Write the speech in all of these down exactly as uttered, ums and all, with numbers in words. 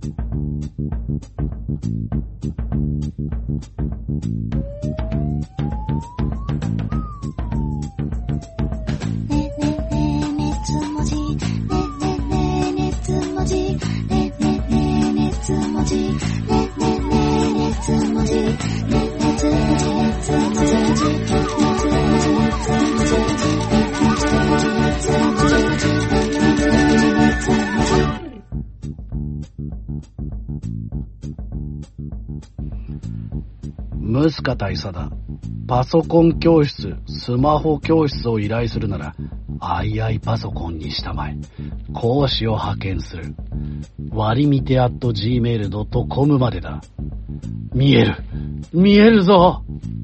ムスカ大佐だ。パソコン教室、スマホ教室を依頼するなら、アイアイパソコンにしたまえ。講師を派遣する。割りみて アットジーメールドットコム までだ。見える。見えるぞ。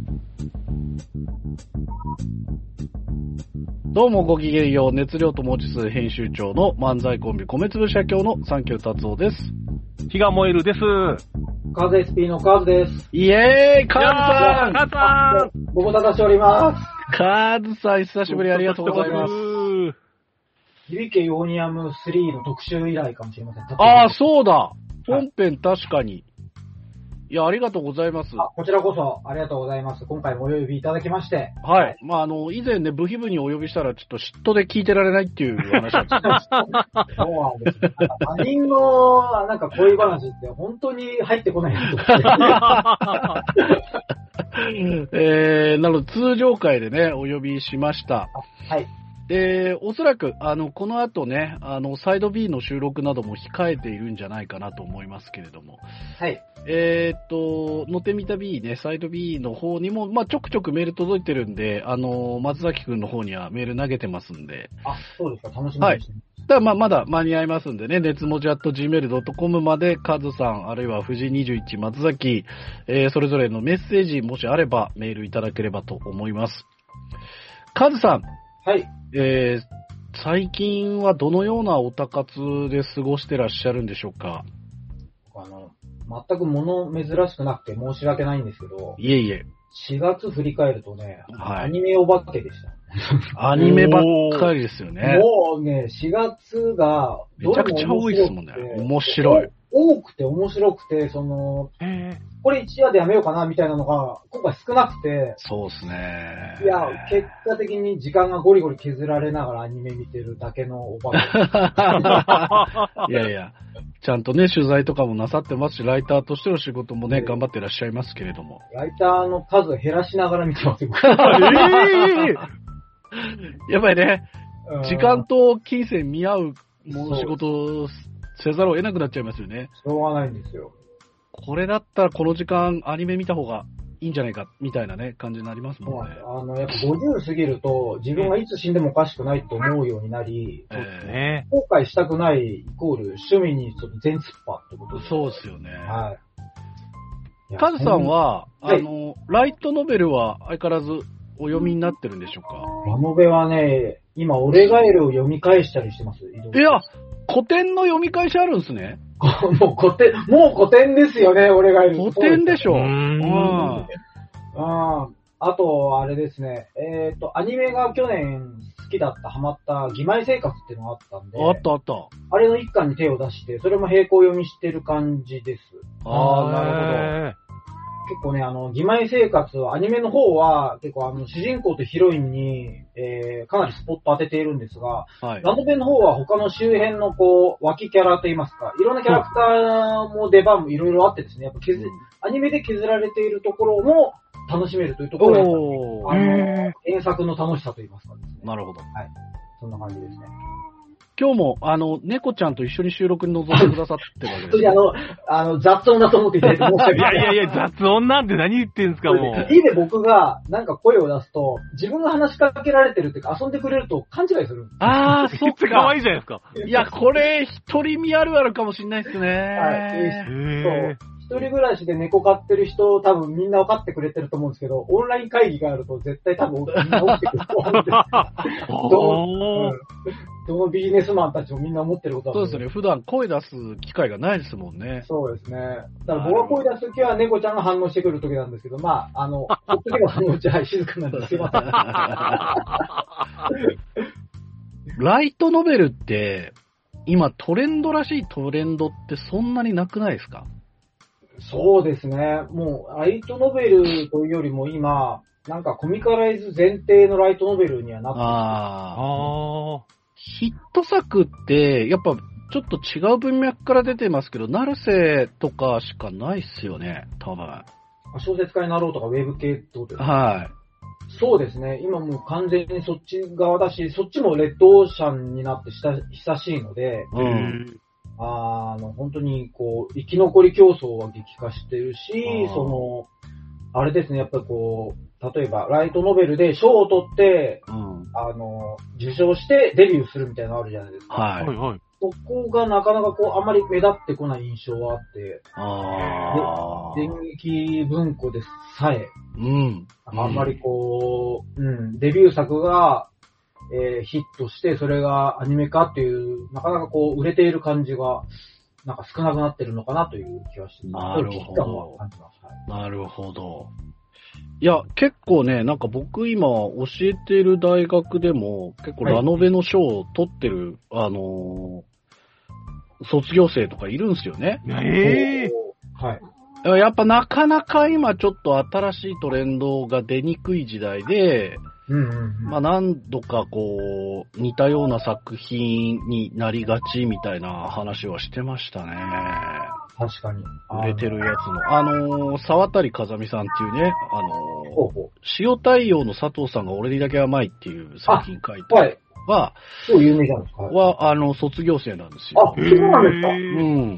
どうもごきげんよう、熱量と文字数編集長の漫才コンビ米粒社協のサンキュー達夫です。 火が燃えるです。 カズ エスピー のカズです。 イエーイ、カズさん。 カズさん。 ご無沙汰しております。 カズさん、久しぶりありがとうございます。 響けヨーニアムスリーの特集以来かもしれません。 ああ、そうだ。本編確かに。いや、ありがとうございます。 あ、こちらこそありがとうございます。今回もお呼びいただきまして。 はい。まあ、あの、以前ね、部費部にお呼びしたら、ちょっと嫉妬で聞いてられないっていう話なんです。 そうなんですね。他人の、なんか恋話って本当に入ってこないんですよ。 えー、なので、通常回でね、お呼びしました。 はい。 で、おそらく、あの、この後ね、あの、サイド B の収録なども控えているんじゃないかなと思いますけれども。 はい。 えーっと、のてみた B ね、サイド B の方にも、まあ、ちょくちょくメール届いてるんで、あの、松崎くんの方にはメール投げてますんで。 あ、そうですか、楽しみですね。 はい。だまあ、まだ間に合いますんでね、熱文字 アットジーメールドットコム まで、カズさん、あるいは藤井にじゅういち、松崎、えー、それぞれのメッセージ、もしあればメールいただければと思います。カズさん。 はい。 えー、最近はどのようなおたかつで過ごしてらっしゃるんでしょうか？ あの、全く物珍しくなくて申し訳ないんですけど。 いえいえ。 しがつ振り返るとね、 はい、 アニメお化けでした。 アニメばっかりですよね。 もうね、しがつがめちゃくちゃ多いですもんね。面白い。 多くて面白くて、その、これいちわでやめようかなみたいなのが今回少なくて。 そうですね。 いや、結果的に時間がゴリゴリ削られながらアニメ見てるだけのお化け。いやいや、ちゃんとね、取材とかもなさってますし、ライターとしての仕事もね、頑張ってらっしゃいますけれども。 ライターの数減らしながら見てますよ。 えー、やっぱりね、時間と金銭見合うもの仕事をせざるを得なくなっちゃいますよね。 しょうがないんですよ。 これだったらこの時間アニメ見た方がいいんじゃないかみたいなね感じになりますもんね。 あのやっぱごじゅう過ぎると自分がいつ死んでもおかしくないと思うようになり、 えー、 後悔したくないイコール趣味にちょっと全突破ってことです。 そうですよね。 はい。 カズさんは、はい、あのライトノベルは相変わらずお読みになってるんでしょうか？ ラノベはね、今俺ガエルを読み返したりしてます。 いや、古典の読み返しあるんですね。 もう古典、もう古典ですよね、俺がいる。 古典でしょ。うん。ああと、あれですね。えっと、アニメが去年好きだった、ハマった、義妹生活っていうのがあったんで。 あったあった。 あれの一巻に手を出して、それも並行読みしてる感じです。 ああ、なるほど。 結構ね、あの、義妹生活は、アニメの方は、結構あの、主人公とヒロインに、えー、かなりスポット当てているんですが、はい、ラノベの方は他の周辺のこう、脇キャラといいますか、いろんなキャラクターも出番もいろいろあってですね、やっぱ削、うん、アニメで削られているところも楽しめるというところが、あの、原作の楽しさといいますかですね。 なるほど。 はい。そんな感じですね。 今日も、あの、猫ちゃんと一緒に収録に臨んでくださってるわけです、 ね。あの、あの、雑音だと思っていただいて申し訳ない。 いやいやいや、雑音なんて何言ってんすか、もう。 家で僕がなんか声を出すと、自分が話しかけられてるっていうか、遊んでくれると勘違いするんです。 あー、そっか。 可愛いじゃないですか。 いや、これ、一人身あるあるかもしれないですね。 はい。そう。一人暮らしで猫飼ってる人、多分みんな分かってくれてると思うんですけど、オンライン会議があると絶対多分みんな起きてくると思うんです。どの、どのビジネスマンたちもみんな思ってることだと思う。 そうですね。普段声出す機会がないですもんね。 そうですね。だから僕が声出すときは猫ちゃんが反応してくるときなんですけど、まあ、あの、ほっとけば反応じゃ静かなんですすいません。 ライトノベルって、 今トレンドらしいトレンドってそんなになくないですか？ そうですね。もう、ライトノベルというよりも今、なんかコミカライズ前提のライトノベルにはなってる。 あああ。 ヒット作って、やっぱちょっと違う文脈から出てますけど、成瀬とかしかないっすよね、多分。 小説家になろうとかウェブ系ってことですか？ はい。 そうですね。今もう完全にそっち側だし、そっちもレッドオーシャンになって久しいので、 うん。 あの、本当にこう、生き残り競争は激化してるし、その、あれですね、やっぱりこう、例えばライトノベルで賞を取って、うん、あの、受賞してデビューするみたいなのあるじゃないですか。 はい。はいはい。 そこがなかなかこう、あんまり目立ってこない印象はあって、 あで、電撃文庫でさえ、 うん。 あんまりこう、うん、デビュー作が、えー、ヒットして、それがアニメ化っていう、なかなかこう、売れている感じが、なんか少なくなってるのかなという気がして、 なるほど。なるほど。いや、結構ね、なんか僕今教えている大学でも、結構ラノベの賞を取ってる、はい、あのー、卒業生とかいるんですよね。 ええー、はい。 やっぱなかなか今ちょっと新しいトレンドが出にくい時代で、 うんうんうん、 まあ何度かこう、似たような作品になりがちみたいな話はしてましたね。 確かに。 売れてるやつの。あのー、沢渡風見さんっていうね、あのー、ほうほう塩太陽の佐藤さんが俺にだけ甘いっていう作品書いて、 はい。 は、 すごい有名じゃないですか。 は、あの、卒業生なんですよ。 あ、そうなんですか？ うん。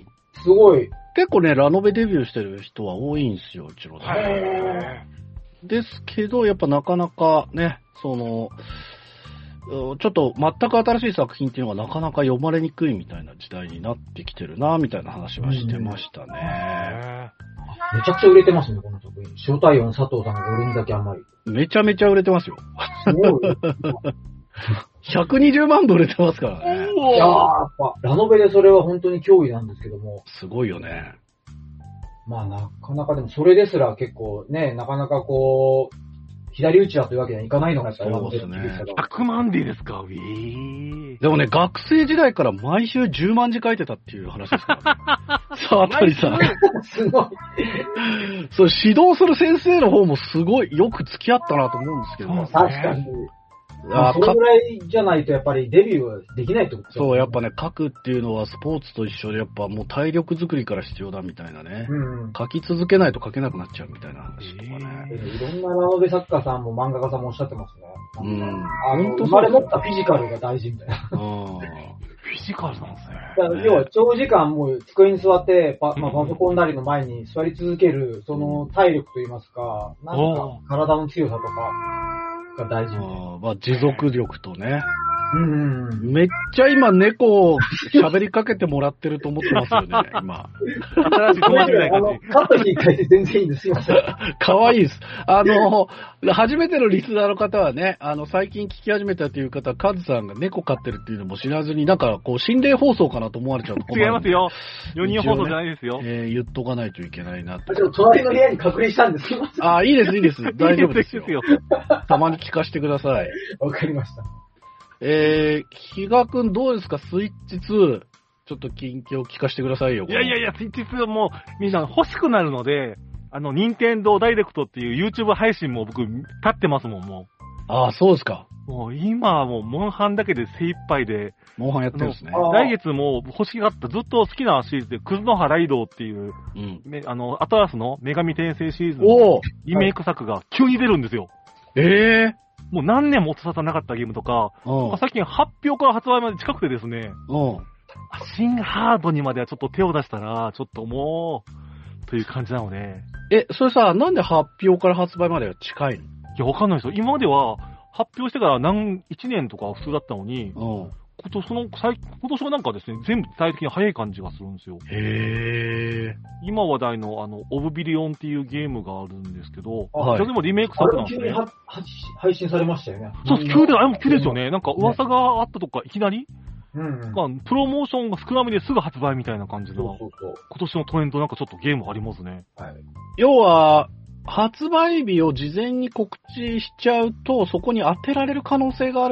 すごい。 結構ね、ラノベデビューしてる人は多いんですよ、うちの大学。ですけど、やっぱなかなかね、その、ちょっと全く新しい作品っていうのがなかなか読まれにくいみたいな時代になってきてるな、みたいな話はしてましたね。 めちゃくちゃ売れてますね、この作品。塩太陽の佐藤さんが俺にだけ甘い。 めちゃめちゃ売れてますよ。すごい。ひゃくにじゅうまん部売れてますからね。 いやー、やっぱ、ラノベでそれは本当に脅威なんですけども。 すごいよね。 まあなかなかでもそれですら結構ね、なかなかこう、左打ちはというわけにはいかないのがやっぱりそうですね。 ひゃくまんでですか？ウィー。 でもね、学生時代から毎週じゅうまん字書いてたっていう話ですからね。沢渡さん。 すごい。 そう、指導する先生の方もすごいよく付き合ったなと思うんですけど。 確かに。あ、それぐらいじゃないとやっぱりデビューはできないってことですね。そう、やっぱね、書くっていうのはスポーツと一緒でやっぱもう体力作りから必要だみたいなね。うん、書き続けないと書けなくなっちゃうみたいな話とかね。 えー、いろんなラノベ作家さんも漫画家さんもおっしゃってますね。 うん。 あの、生まれ持ったフィジカルが大事みたいな。 うん。フィジカルなんですね。 だから要は長時間もう机に座ってパ、まあ、パソコンなりの前に座り続ける、その体力といいますか、なんか体の強さとか、が大事。 あまあ、持続力とね。 うんうん、 めっちゃ今猫を喋りかけてもらってると思ってますよね、今。 新しい友達みたいな感じ。 カット引いて全然いいんですよ。 かわいいです。あの、初めてのリスナーの方はね、あの、最近聞き始めたという方は、カズさんが猫飼ってるっていうのも知らずに、なんかこう、心霊放送かなと思われちゃうと困る。 違いますよ。よにん放送じゃないですよ。 ね、えー、言っとかないといけないなって。 ちょっと隣の部屋に隔離したんですけど。 あ、いいです、いいです。大丈夫ですよ。いいですよ。たまに聞かせてください。 わかりました。 えー、比嘉くんどうですか、スイッチツー。ちょっと近況聞かせてくださいよ。 いやいやいや、スイッチツーはもう、みんな欲しくなるので、あの、任天堂ダイレクトっていう YouTube 配信も僕、立ってますもん、もう。 ああ、そうですか。 もう今はもう、モンハンだけで精一杯で。 モンハンやってるんですね。 来月も欲しがった、ずっと好きなシリーズで、クズノハライドウっていう、うん、あの、アトラスの女神転生シリーズのリメイク作が急に出るんですよ。 ええーもう何年も音沙汰なかったゲームとか、最近発表から発売まで近くてですね、新ハードにまではちょっと手を出したら、ちょっともう、という感じなので。 え、それさ、なんで発表から発売までは近いの？いや、わかんないですよ。今までは、発表してから何、いちねんとか普通だったのに、今年の、今年はなんかですね、全部体的に早い感じがするんですよ。 へー。 今話題の、あの、オブビリオンっていうゲームがあるんですけど、 はい、 それでもリメイク作なんですね。 は配信されましたよね。 そう、急で、あれも急ですよね。なんか噂があったとか、いきなり、 うんうん、 まあ、プロモーションが少なめですぐ発売みたいな感じの、 そうそうそう今年のトレンドなんかちょっとゲームありますね。 はい。 要は、発売日を事前に告知しちゃうと、そこに当てられる可能性がある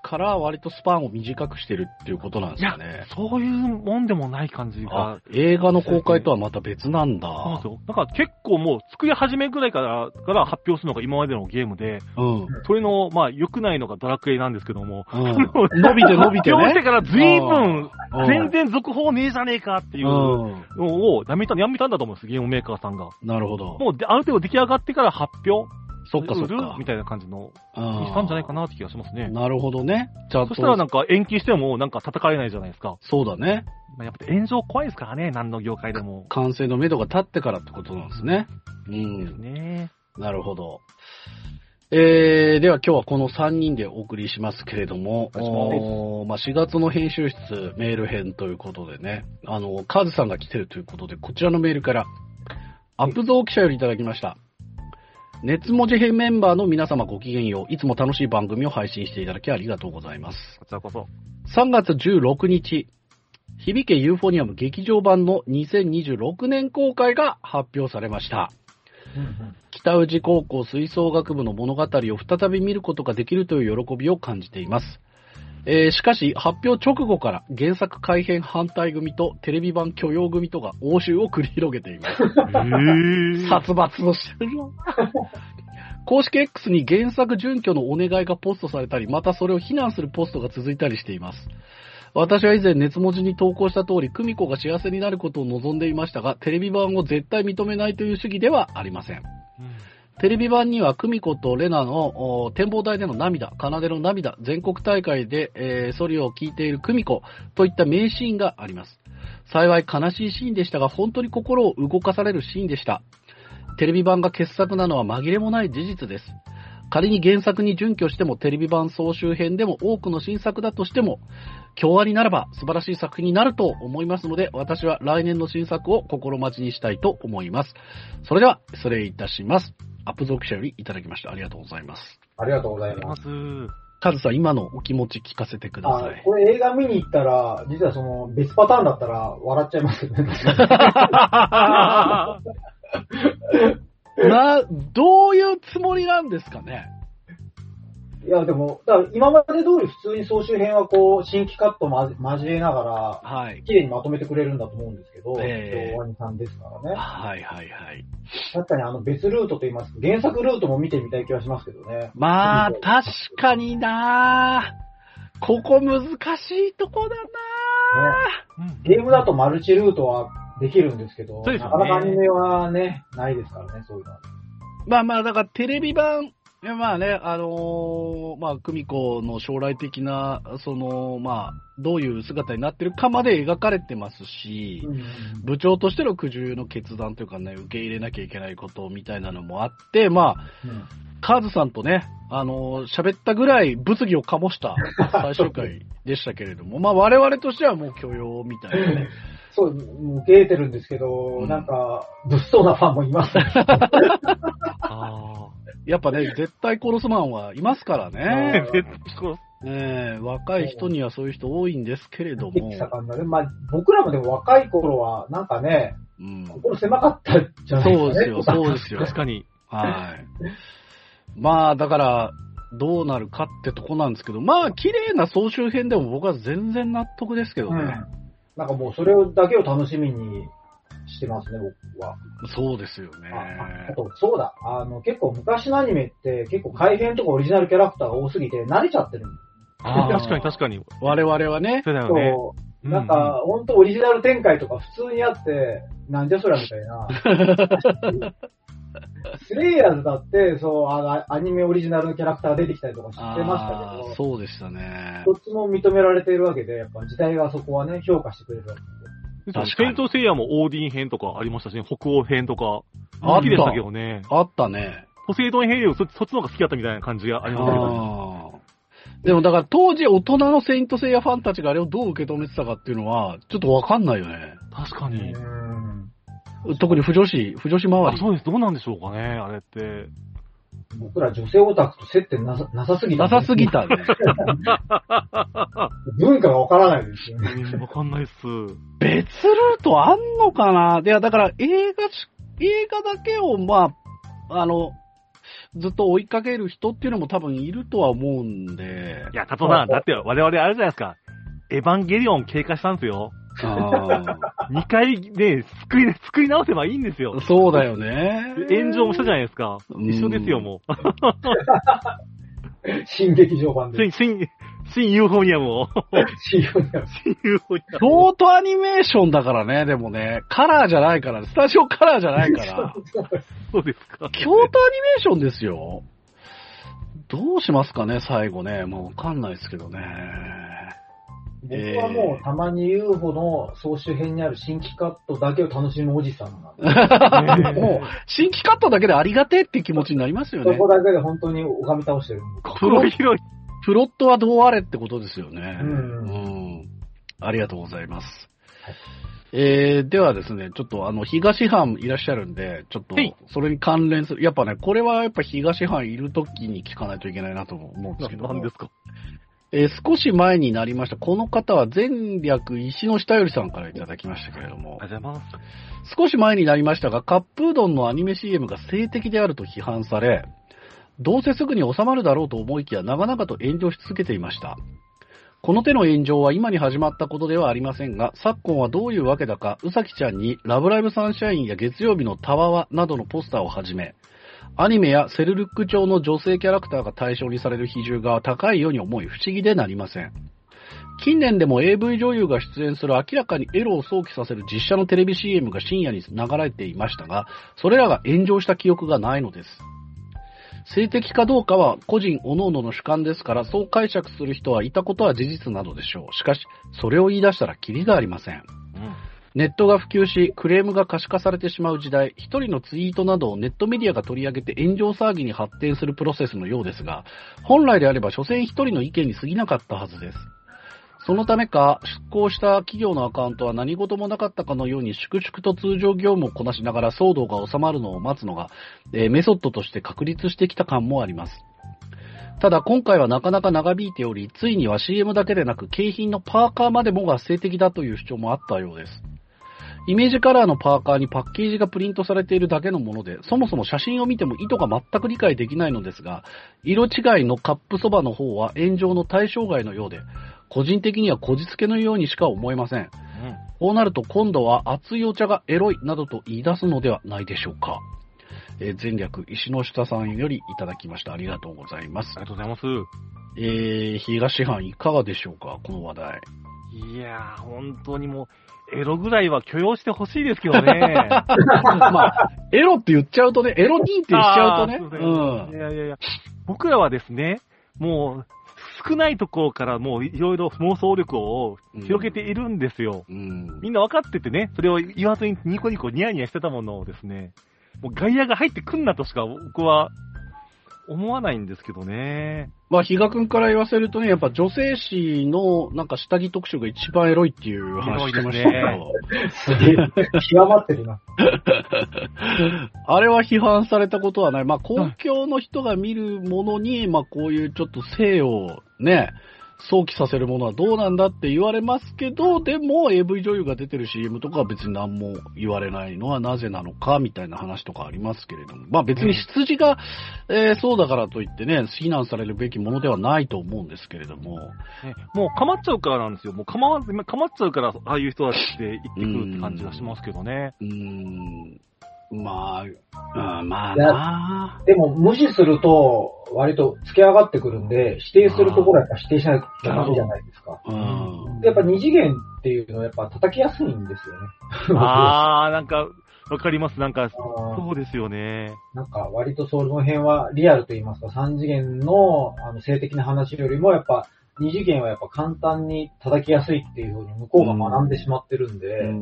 から割とスパンを短くしてるっていうことなんですかね。いや、 そういうもんでもない感じが。 映画の公開とはまた別なんだ。 そうですよ。だから結構もう作り始めぐらいからから発表するのが今までのゲームで、うん。それの、まあ良くないのがドラクエなんですけども、うん、 伸びて伸びてね。 発表してから随分、全然続報ねえじゃねえかっていうのをやめた、やめたんだと思うんです、ゲームメーカーさんが。 なるほど。 もうある程度出来上がってから発表。 そっかそっか。 みたいな感じの、にしたんじゃないかなって気がしますね。 なるほどね。 じゃあ、そしたらなんか延期してもなんか叩かれないじゃないですか。 そうだね。 まあ、やっぱ炎上怖いですからね、何の業界でも。 完成の目処が立ってからってことなんですね。 うん。ですね。 なるほど。えー、では今日はこのさんにんでお送りしますけれども、おまあ、しがつの編集室メール編ということでね、あの、カズさんが来てるということで、こちらのメールから、アップゾー記者よりいただきました。熱文字編メンバーの皆様ごきげんよう。いつも楽しい番組を配信していただきありがとうございます。 こちらこそ。 さんがつじゅうろくにち、響けユーフォニアム劇場版のにせんにじゅうろくねん公開が発表されました。うんうん、北宇治高校吹奏楽部の物語を再び見ることができるという喜びを感じています。えー、しかし、発表直後から原作改編反対組とテレビ版許容組とが応酬を繰り広げています。殺伐としてるの。公式 X に原作準拠のお願いがポストされたり、またそれを非難するポストが続いたりしています。私は以前熱文字に投稿した通り、久美子が幸せになることを望んでいましたが、テレビ版を絶対認めないという主義ではありません。うん、テレビ版には久美子とレナの展望台での涙、奏での涙、全国大会で、えー、ソリを聴いている久美子といった名シーンがあります。幸い悲しいシーンでしたが、本当に心を動かされるシーンでした。テレビ版が傑作なのは紛れもない事実です。仮に原作に準拠してもテレビ版総集編でも多くの新作だとしても、京アニならば素晴らしい作品になると思いますので、私は来年の新作を心待ちにしたいと思います。それでは失礼いたします。アップゾー記者よりいただきました。ありがとうございます。 ありがとうございます。 カズさん、今のお気持ち聞かせてください。 これ映画見に行ったら、実はその別パターンだったら笑っちゃいますよね。 な、どういうつもりなんですかね。 いや、でも、だから今まで通り普通に総集編はこう、新規カットを交えながら、はい。綺麗にまとめてくれるんだと思うんですけど、えー、京アニさんですからね。 はいはいはい。 確かにあの別ルートと言いますか、原作ルートも見てみたい気はしますけどね。 まあ、確かになぁ。ここ難しいとこだなぁ、 ね。ゲームだとマルチルートはできるんですけど、ね、なかなかアニメはね、ないですからね、そういうのは。 まあまあ、だからテレビ版、いやまあね、あのー、まあ、久美子の将来的な、その、まあ、どういう姿になってるかまで描かれてますし、うんうん、部長としての苦渋の決断というかね、受け入れなきゃいけないことみたいなのもあって、まあ、うん、カズさんとね、あのー、喋ったぐらい物議を醸した最終回でしたけれども、まあ我々としてはもう許容みたいなね。 そう、もう受けてるんですけど、うん、なんか、物騒なファンもいますね。 あやっぱね、絶対殺すマンはいますからね。絶対殺す。ねえ、若い人にはそういう人多いんですけれども。 まあ、僕らもでも若い頃は、なんかね、うん、心狭かったじゃないですか、ね。 そうですよ、そうですよ。 確かに。 はい。まあ、だから、どうなるかってとこなんですけど、まあ、綺麗な総集編でも僕は全然納得ですけどね。うん、 なんかもうそれだけを楽しみにしてますね、僕は。 そうですよね。 あ、あと、そうだ。あの、結構昔のアニメって結構改編とかオリジナルキャラクターが多すぎて慣れちゃってるんです。 あ確かに確かに。 我々はね。 そうだよね。 そう。なんか、ほんとオリジナル展開とか普通にあって、なんじゃそりゃみたいな。スレイヤーズだって、そう、あの、アニメオリジナルのキャラクター出てきたりとか知ってましたけど。 そうでしたね。 どっちも認められているわけで、やっぱ時代がそこはね、評価してくれるわけで。 セイントセイヤもオーディン編とかありましたしね、北欧編とか。好きでしたけどね。 あったね。 ポセイドン編よりそ, そっちの方が好きだったみたいな感じがありますけど。 でもだから当時大人のセイントセイヤファンたちがあれをどう受け止めてたかっていうのは、ちょっとわかんないよね。 確かに。 特に不女子、不女子周り。 そうです。どうなんでしょうかね、あれって。 僕ら女性オタクと接点なさ、なさすぎた、 ね。なさすぎたね。 文化がわからないですよね。 わかんないっす。 別ルートあんのかないや、だから映画、映画だけを、まあ、あの、 ずっと追いかける人っていうのも多分いるとは思うんで。 いや、タトさん、だって我々あれじゃないですか。エヴァンゲリオン経過したんですよ。にかいね、救い、救い直せばいいんですよ。 そうだよね。 炎上もしたじゃないですか。一緒ですよ、もう。 新劇場版で。 新、新、新ユーフォニアムを。 新ユーフォニアム。 新ユーフォニアム。 京都アニメーションだからね、でもね、カラーじゃないから、スタジオカラーじゃないから。 そうですか。 京都アニメーションですよ。どうしますかね、最後ね。もうわかんないですけどね。 僕はもうたまに ユーフォ の総集編にある新規カットだけを楽しむおじさんなんで。 もう、新規カットだけでありがてえっていう気持ちになりますよね。 そこだけで本当に拝み倒してる。 心広い。 プロットはどうあれってことですよね。 うん、 うん。ありがとうございます。はい、えー、ではですね、ちょっとあの、東藩いらっしゃるんで、ちょっと、それに関連する、やっぱね、これはやっぱ東藩いるときに聞かないといけないなと思うんですけど。 何ですか？ えー、少し前になりました。この方は前略石の下よりさんからいただきましたけれども。 ありがとうございます。 少し前になりましたが、カップうどんのアニメ シーエムが性的であると批判され、どうせすぐに収まるだろうと思いきや長々と炎上し続けていました。この手の炎上は今に始まったことではありませんが、昨今はどういうわけだか、うさきちゃんにラブライブサンシャインや月曜日のたわわなどのポスターをはじめ、アニメやセルルック調の女性キャラクターが対象にされる比重が高いように思い不思議でなりません。近年でも エーブイ 女優が出演する明らかにエロを想起させる実写のテレビ シーエムが深夜に流れていましたが、それらが炎上した記憶がないのです。性的かどうかは個人各々の主観ですから、そう解釈する人はいたことは事実なのでしょう。しかし、それを言い出したらキリがありません。うん、ネットが普及し、クレームが可視化されてしまう時代、一人のツイートなどをネットメディアが取り上げて炎上騒ぎに発展するプロセスのようですが、本来であれば所詮一人の意見に過ぎなかったはずです。そのためか、出向した企業のアカウントは何事もなかったかのように粛々と通常業務をこなしながら騒動が収まるのを待つのが、えー、メソッドとして確立してきた感もあります。ただ今回はなかなか長引いており、ついには シーエム だけでなく景品のパーカーまでもが性的だという主張もあったようです。イメージカラーのパーカーにパッケージがプリントされているだけのもので、そもそも写真を見ても意図が全く理解できないのですが、色違いのカップそばの方は炎上の対象外のようで、個人的にはこじつけのようにしか思えません。うん、こうなると今度は熱いお茶がエロいなどと言い出すのではないでしょうか。えー、前略石の下さんよりいただきました。ありがとうございます。 ありがとうございます。 えー、東藩いかがでしょうか、この話題。 いやー、本当にもう、エロぐらいは許容してほしいですけどね。 まあ、エロって言っちゃうとね、エロ認定しちゃうとね。 うん。いやいやいや、僕らはですね、もう、少ないところからもういろいろ妄想力を広げているんですよ。うん、みんな分かっててね、それを言わずにニコニコニヤニヤしてたものをですね、もう外野が入ってくんなとしか僕は思わないんですけどね。 まあ、比嘉くんから言わせるとね、やっぱ女性誌のなんか下着特集が一番エロいっていう話してましたけど。 すげえ、極まってるな。 あれは批判されたことはない。まあ、公共の人が見るものに、まあ、こういうちょっと性をね、想起させるものはどうなんだって言われますけど、でも エーブイ 女優が出てる シーエム とかは別に何も言われないのはなぜなのかみたいな話とかありますけれども、まあ別に出自が、うん、えー、そうだからといってね、非難されるべきものではないと思うんですけれども。 ね、もう構っちゃうからなんですよ。もう構わず、構っちゃうからああいう人たちって言ってくるって感じがしますけどね。 うーん。まあ、うん、まあなでも無視すると割と付け上がってくるんで、否定するところはやっぱ否定しないとダメじゃないですか。うん、やっぱ二次元っていうのはやっぱ叩きやすいんですよね。 あー、なんかわかります。なんかそうですよね。 なんか割とその辺はリアルと言いますか、三次元のあの性的な話よりもやっぱ二次元はやっぱ簡単に叩きやすいっていうふうに向こうが学んでしまってるんで、うん、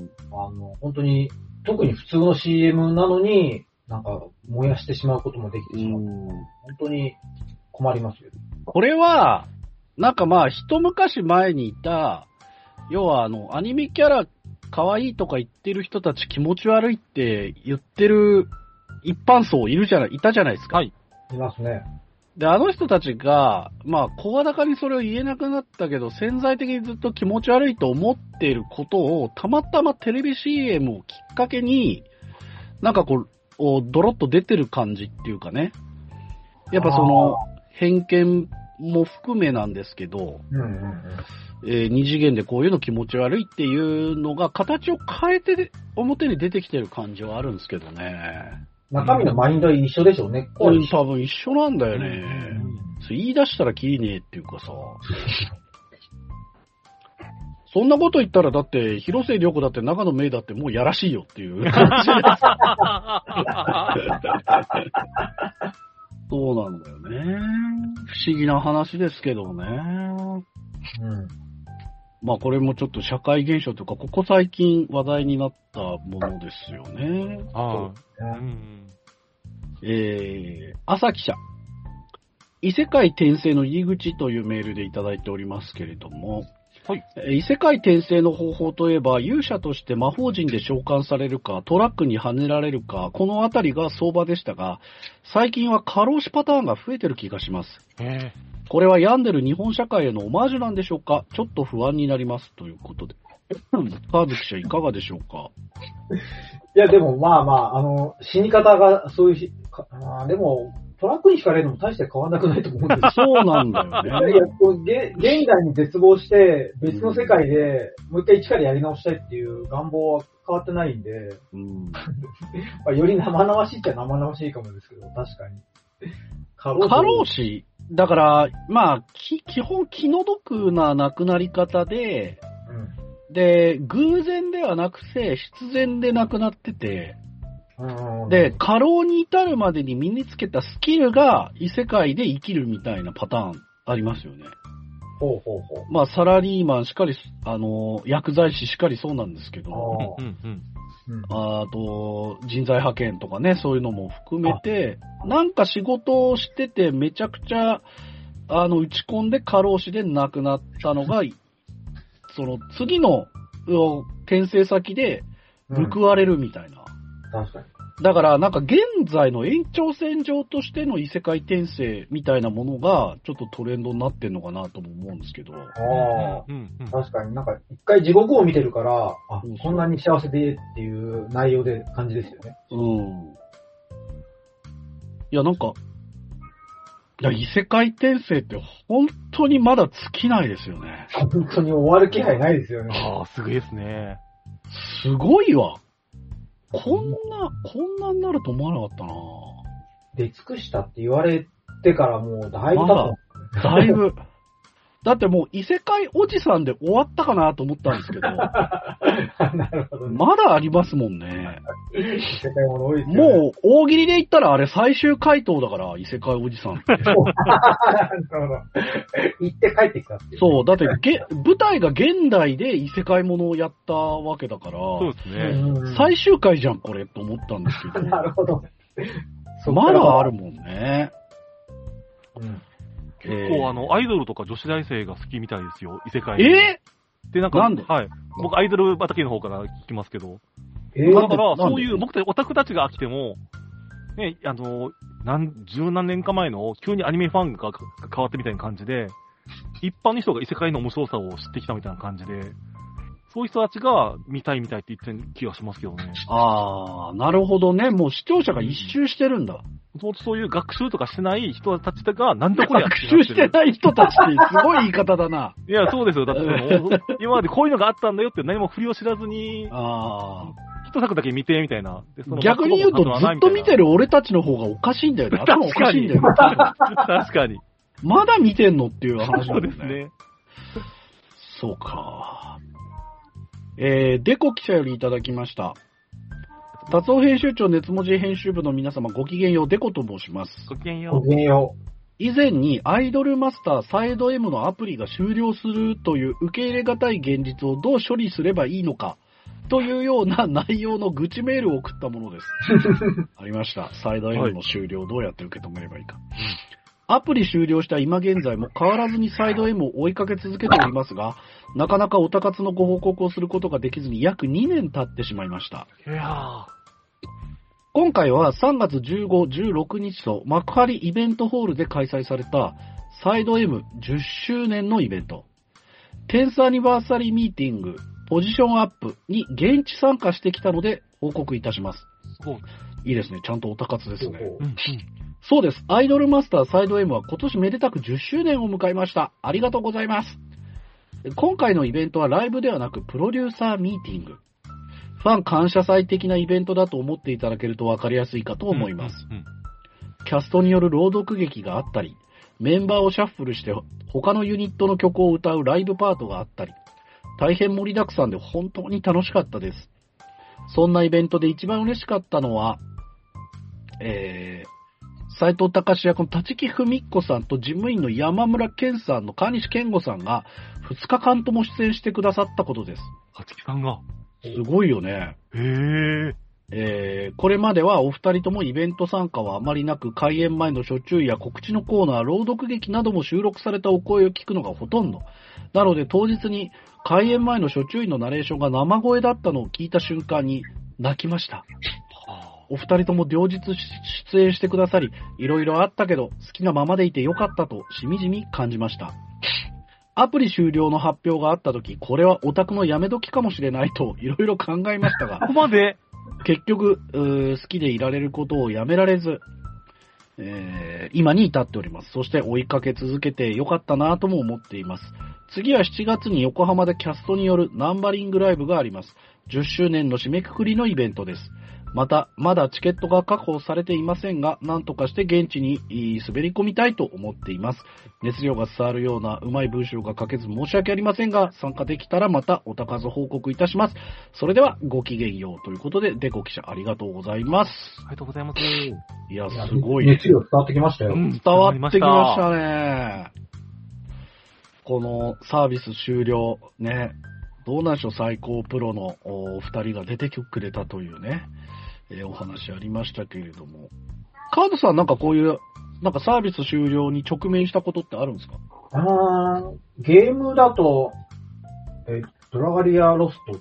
あの本当に特に普通の シーエム なのに、なんか燃やしてしまうこともできてしまう。本当に困りますよ。 これは、なんかまあ一昔前にいた、要はあのアニメキャラ可愛いとか言ってる人たち気持ち悪いって言ってる一般層いるじゃない、いたじゃないですか。 はい。 いますね。 で、あの人たちが、まあ、声高にそれを言えなくなったけど、潜在的にずっと気持ち悪いと思っていることを、たまたまテレビ シーエム をきっかけに、なんかこう、ドロッと出てる感じっていうかね。 やっぱその、偏見も含めなんですけど、 うんうんうんえー、二次元でこういうの気持ち悪いっていうのが形を変えて表に出てきてる感じはあるんですけどね。 中身のマインドは一緒でしょうね。 うん、多分一緒なんだよね。 うんうん、 言い出したらきりねえっていうかさ。そんなこと言ったらだって、広末涼子だって長野芽郁だってもうやらしいよっていう感じです。そうなんだよね。不思議な話ですけどね。うん。まあこれもちょっと社会現象というか、ここ最近話題になったものですよね。 ああ。 うん、えー、朝記者。異世界転生の入り口というメールでいただいておりますけれども、はい、異世界転生の方法といえば、勇者として魔法陣で召喚されるか、トラックに跳ねられるか、このあたりが相場でしたが、最近は過労死パターンが増えてる気がします。 へー、 これは病んでる日本社会へのオマージュなんでしょうか？ちょっと不安になります。ということで。川月記者いかがでしょうか？ いや、でもまあまあ、あの、死に方がそういうし、あでも、トラックに惹かれるのも大して変わらなくないと思うんですよ。 そうなんだよね。 いや、こう現代に絶望して、別の世界で、もう一回一からやり直したいっていう願望は変わってないんで、うんまあ、より生々しいっちゃ生々しいかもですけど、確かに。 過労死だから、まあ、き基本気の毒な亡くなり方で、うん、で、偶然ではなくて、必然で亡くなってて、で、過労に至るまでに身につけたスキルが異世界で生きるみたいなパターンありますよね。 ほうほうほう。 まあ、サラリーマンしかり、あの、薬剤師しかりそうなんですけど、あ, あと、人材派遣とかね、そういうのも含めて、なんか仕事をしててめちゃくちゃ、あの、打ち込んで過労死で亡くなったのが、その次の転生先で報われるみたいな。 うん、確かに。 だから、なんか現在の延長線上としての異世界転生みたいなものが、ちょっとトレンドになってんのかなとも思うんですけど。ああ、うんうん、確かになんか一回地獄を見てるから、あ、うん、こんなに幸せでっていう内容で感じですよね。うん。 いや、なんか、いや、異世界転生って本当にまだ尽きないですよね。 本当に終わる気配ないですよね。 ああ、すごいですね。 すごいわ。こんな、こんなになると思わなかったな。 出尽くしたって言われてからもうだいぶ経った。だいぶ。だってもう異世界おじさんで終わったかなと思ったんですけど。 なるほど、ね。 まだありますもんね。 異世界もの多いですよね。もう大喜利で言ったらあれ最終回答だから、異世界おじさんって。なるほど。 行って帰ってきたっていう、ね。 そう、だってげ舞台が現代で異世界ものをやったわけだから。 そうですね。 最終回じゃん、これ、と思ったんですけど。 なるほど。 まだあるもんね。 うん、結構あの、アイドルとか女子大生が好きみたいですよ、異世界で。 えー、で、なんか、 なんではい。僕、アイドル畑の方から聞きますけど。 えー、 だから、そういう、僕たちオタクたちが飽きても、ね、あの、何、十何年か前の急にアニメファンが変わってみたいな感じで、一般の人が異世界の面白さを知ってきたみたいな感じで、そういう人たちが見たい見たいって言ってる気がしますけどね。 あー、なるほどね。もう視聴者が一周してるんだ。 もとそういう学習とかしてない人たちが、なんだこれやって学習してない人たちってすごい言い方だな。 いや、そうですよ。だって今までこういうのがあったんだよって何も振りを知らずに、 あ一作だけ見て、みたいな。 でその逆に言うとずっと見てる俺たちの方がおかしいんだよね。頭おかしいんだよね。 確かに。 まだ見てんのっていう話なんですね。そうですね。 そうか。えー、デコ記者よりいただきました。達夫編集長熱文字編集部の皆様ごきげんよう、デコと申します。 ごきげんよう。 ごきげんよう。 以前にアイドルマスターサイド M のアプリが終了するという受け入れがたい現実をどう処理すればいいのかというような内容の愚痴メールを送ったものです。ありました。サイド M の終了をどうやって受け止めればいいか。はい、アプリ終了した今現在も変わらずにサイド M を追いかけ続けておりますが、なかなかオタ活のご報告をすることができずに約にねん経ってしまいました。 いやー。 今回はさんがつじゅうご、じゅうろくにちと幕張イベントホールで開催されたサイド エムじゅっしゅうねんのイベント。テンスアニバーサリーミーティング、ポジションアップに現地参加してきたので報告いたします。いいですね。ちゃんとオタ活ですね。 そうです。アイドルマスターサイド M は今年めでたくじゅっしゅうねんを迎えました。ありがとうございます。今回のイベントはライブではなくプロデューサーミーティング。ファン感謝祭的なイベントだと思っていただけると分かりやすいかと思います。うんうんうん、キャストによる朗読劇があったり、メンバーをシャッフルして他のユニットの曲を歌うライブパートがあったり、大変盛りだくさんで本当に楽しかったです。そんなイベントで一番嬉しかったのは、えー、斉藤隆役の立木文子さんと事務員の山村健さんの川西健吾さんがふつかかんとも出演してくださったことです。 立木さんがすごいよね。 へー。 えー、これまではお二人ともイベント参加はあまりなく、開演前の初注意や告知のコーナー、朗読劇なども収録されたお声を聞くのがほとんど。なので当日に開演前の初注意のナレーションが生声だったのを聞いた瞬間に泣きました。お二人とも両日出演してくださり、いろいろあったけど好きなままでいてよかったとしみじみ感じました。アプリ終了の発表があった時、これはオタクのやめ時かもしれないといろいろ考えましたが、 ここまで結局好きでいられることをやめられず、えー、今に至っております。そして追いかけ続けてよかったなとも思っています。次はしちがつに横浜でキャストによるナンバリングライブがあります。じゅっしゅうねんの締めくくりのイベントです。また、まだチケットが確保されていませんが、なんとかして現地に滑り込みたいと思っています。熱量が伝わるようなうまい文章が書けず申し訳ありませんが、参加できたらまたお高ず報告いたします。それではごきげんようということで、デコ記者ありがとうございます。 ありがとうございます。 いや、すごい。 熱量伝わってきましたよ。 うん、伝わってきましたね。このサービス終了、ね。どうなんでしょう、最高プロのお二人が出てくれたというね、えー、お話ありましたけれども。カードさんなんかこういう、なんかサービス終了に直面したことってあるんですか？ あー、ゲームだと、え、ドラガリアロストとか、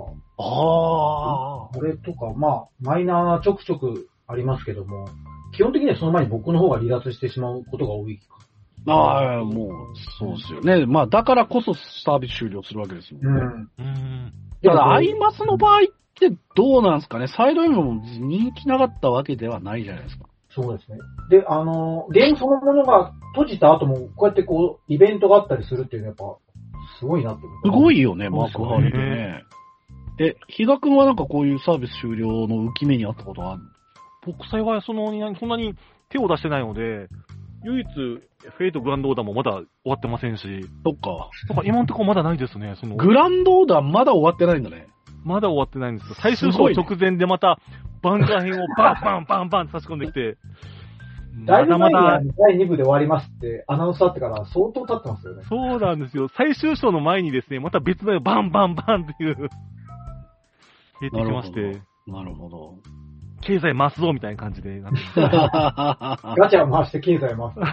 あー。 これとか、まあ、マイナーなちょくちょくありますけども、基本的にはその前に僕の方が離脱してしまうことが多いか。 ああ、もう、そうですよね。まあ、だからこそサービス終了するわけですよね。うん。うん。ただ、アイマスの場合ってどうなんですかね。サイド M も人気なかったわけではないじゃないですか。 そうですね。で、あの、ゲームそのものが閉じた後も、こうやってこう、イベントがあったりするっていうのはやっぱ、すごいなって思う。 すごいよね、マークハールでね。え、比嘉くんはなんかこういうサービス終了の浮き目にあったことはある？ 僕幸いその、そんなに手を出してないので、唯一、フェイトグランドオーダーもまだ終わってませんし。 そっか。 なんか今んとこまだないですね。そのグランドオーダーまだ終わってないんだね。 まだ終わってないんですよ。最終章直前でまた、バンカー編をバンバンバンバンって差し込んできて。 だいぶ前にだいに部で終わりますってアナウンスあってから相当経ってますよね。 そうなんですよ。最終章の前にですね、また別のバンバンバンっていう、入れてきまして。 なるほど。 経済回すぞみたいな感じでなってガチャを回して経済回す。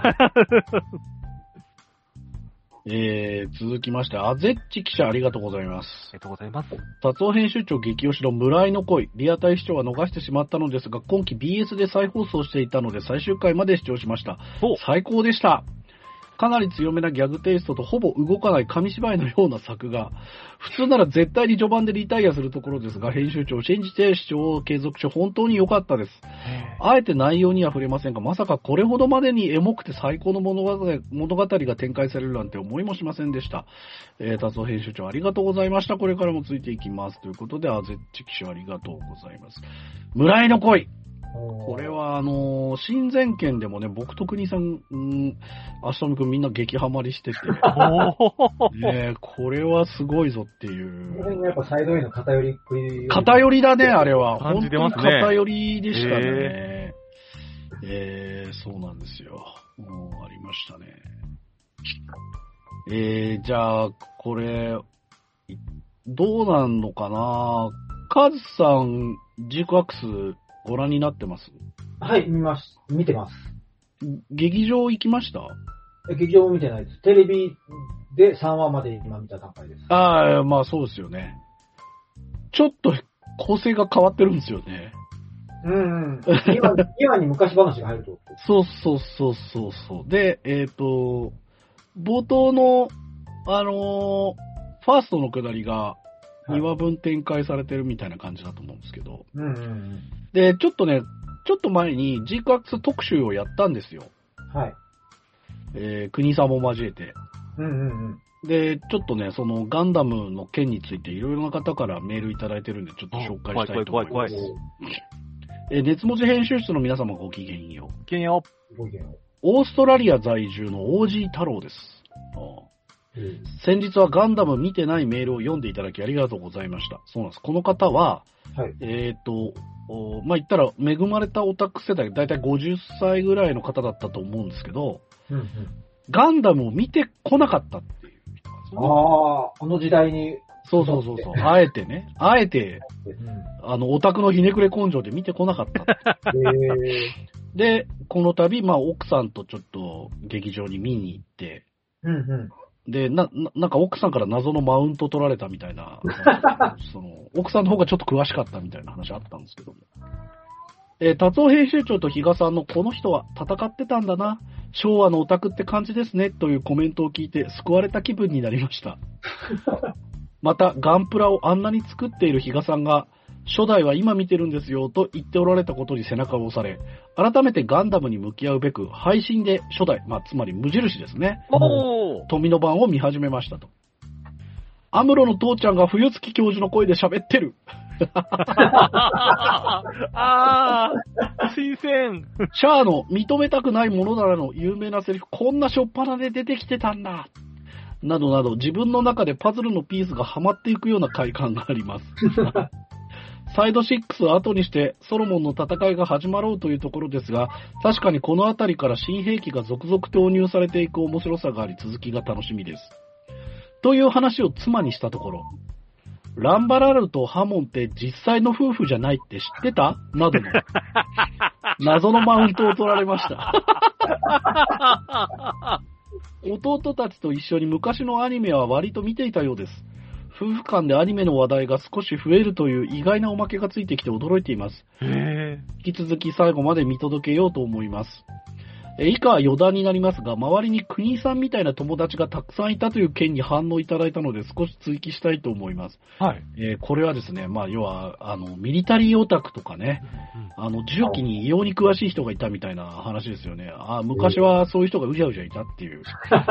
えー、続きまして、あぜっち記者ありがとうございます。 ありがとうございます。 達夫編集長激推しの村井の恋、リアタイ視聴は逃してしまったのですが、今期 ビーエス で再放送していたので最終回まで視聴しました。最高でした。かなり強めなギャグテイストとほぼ動かない紙芝居のような作画。普通なら絶対に序盤でリタイアするところですが、編集長を信じて視聴を継続し本当に良かったです。あえて内容には触れませんが、まさかこれほどまでにエモくて最高の物語、物語が展開されるなんて思いもしませんでした。えー、達夫編集長ありがとうございました。これからもついていきます。ということで、あぜっち記者ありがとうございます。村井の恋。これは、あのー、親善県でもね、僕と国さん、うん、アシトミ君みんな激ハマりしてて、ね、これはすごいぞっていう。 これもやっぱサイド A の偏りっぷり。 偏りだね、あれは。 感じてますね。 本当に偏りでしたね。えー、えー、そうなんですよ。もうありましたね。えー、じゃあ、これ、どうなんのかな？カズさん、ジークアックス、ご覧になってます？ はい、見ます。見てます。 劇場行きました？ 劇場も見てないです。テレビでさんわまで今見た段階です。 ああ、まあそうですよね。ちょっと構成が変わってるんですよね。 うんうん。今、今に昔話が入ると。 そうそうそうそうそう。で、えっと、冒頭の、あのー、ファーストのくだりがにわぶん展開されてるみたいな感じだと思うんですけど。 うんうんうん。 で、ちょっとね、 ちょっと前に ジークアックス 特集をやったんですよ。 はい。 えー、国さんも交えて。 うんうんうん。 で、ちょっとね、そのガンダムの件についていろいろな方からメールいただいてるんで、ちょっと紹介したいと思います。怖い怖い怖い怖い。えー、熱文字編集室の皆様ごきげんよう。 ごきげんよう。ごきげんよう。 オーストラリア在住の オージー 太郎です。うん、先日はガンダム見てないメールを読んでいただきありがとうございました。そうなんです。この方は、はい、えっ、ー、と、まあ、言ったら恵まれたオタク世代、だいたいごじゅっさいぐらいの方だったと思うんですけど、うんうん、ガンダムを見てこなかったっていう人なんですよね。ああ、あの時代に。 そうそうそうそう。あえてね、あえて、うん、あの、オタクのひねくれ根性で見てこなかった。へで、この度、まあ、奥さんとちょっと劇場に見に行って、うんうん、で、な、な、なんか奥さんから謎のマウント取られたみたいな、その、奥さんの方がちょっと詳しかったみたいな話あったんですけども。えー、達夫編集長と比嘉さんのこの人は戦ってたんだな、昭和のオタクって感じですね、というコメントを聞いて救われた気分になりました。また、ガンプラをあんなに作っている比嘉さんが、初代は今見てるんですよと言っておられたことに背中を押され、改めてガンダムに向き合うべく、配信で初代、まあ、つまり無印ですね。おー。富の版を見始めましたと。アムロの父ちゃんが冬月教授の声で喋ってる。 ああ、新鮮。 シャアの認めたくないものならの有名なセリフ、こんなしょっぱなで出てきてたんだ。などなど、自分の中でパズルのピースがはまっていくような快感があります。サイドシックスを後にしてソロモンの戦いが始まろうというところですが、確かにこのあたりから新兵器が続々投入されていく面白さがあり、続きが楽しみです。という話を妻にしたところ、ランバラルとハモンって実際の夫婦じゃないって知ってた？などの謎のマウントを取られました。弟たちと一緒に昔のアニメは割と見ていたようです。夫婦間でアニメの話題が少し増えるという意外なおまけがついてきて驚いています。へー。引き続き最後まで見届けようと思います。え以下は余談になりますが、周りに国井さんみたいな友達がたくさんいたという件に反応いただいたので少し追記したいと思います。はい。えー、これはですね、まあ要は、あの、ミリタリーオタクとかね、うん、あの、銃器に異様に詳しい人がいたみたいな話ですよね。あ昔はそういう人がうじゃうじゃいたっていう。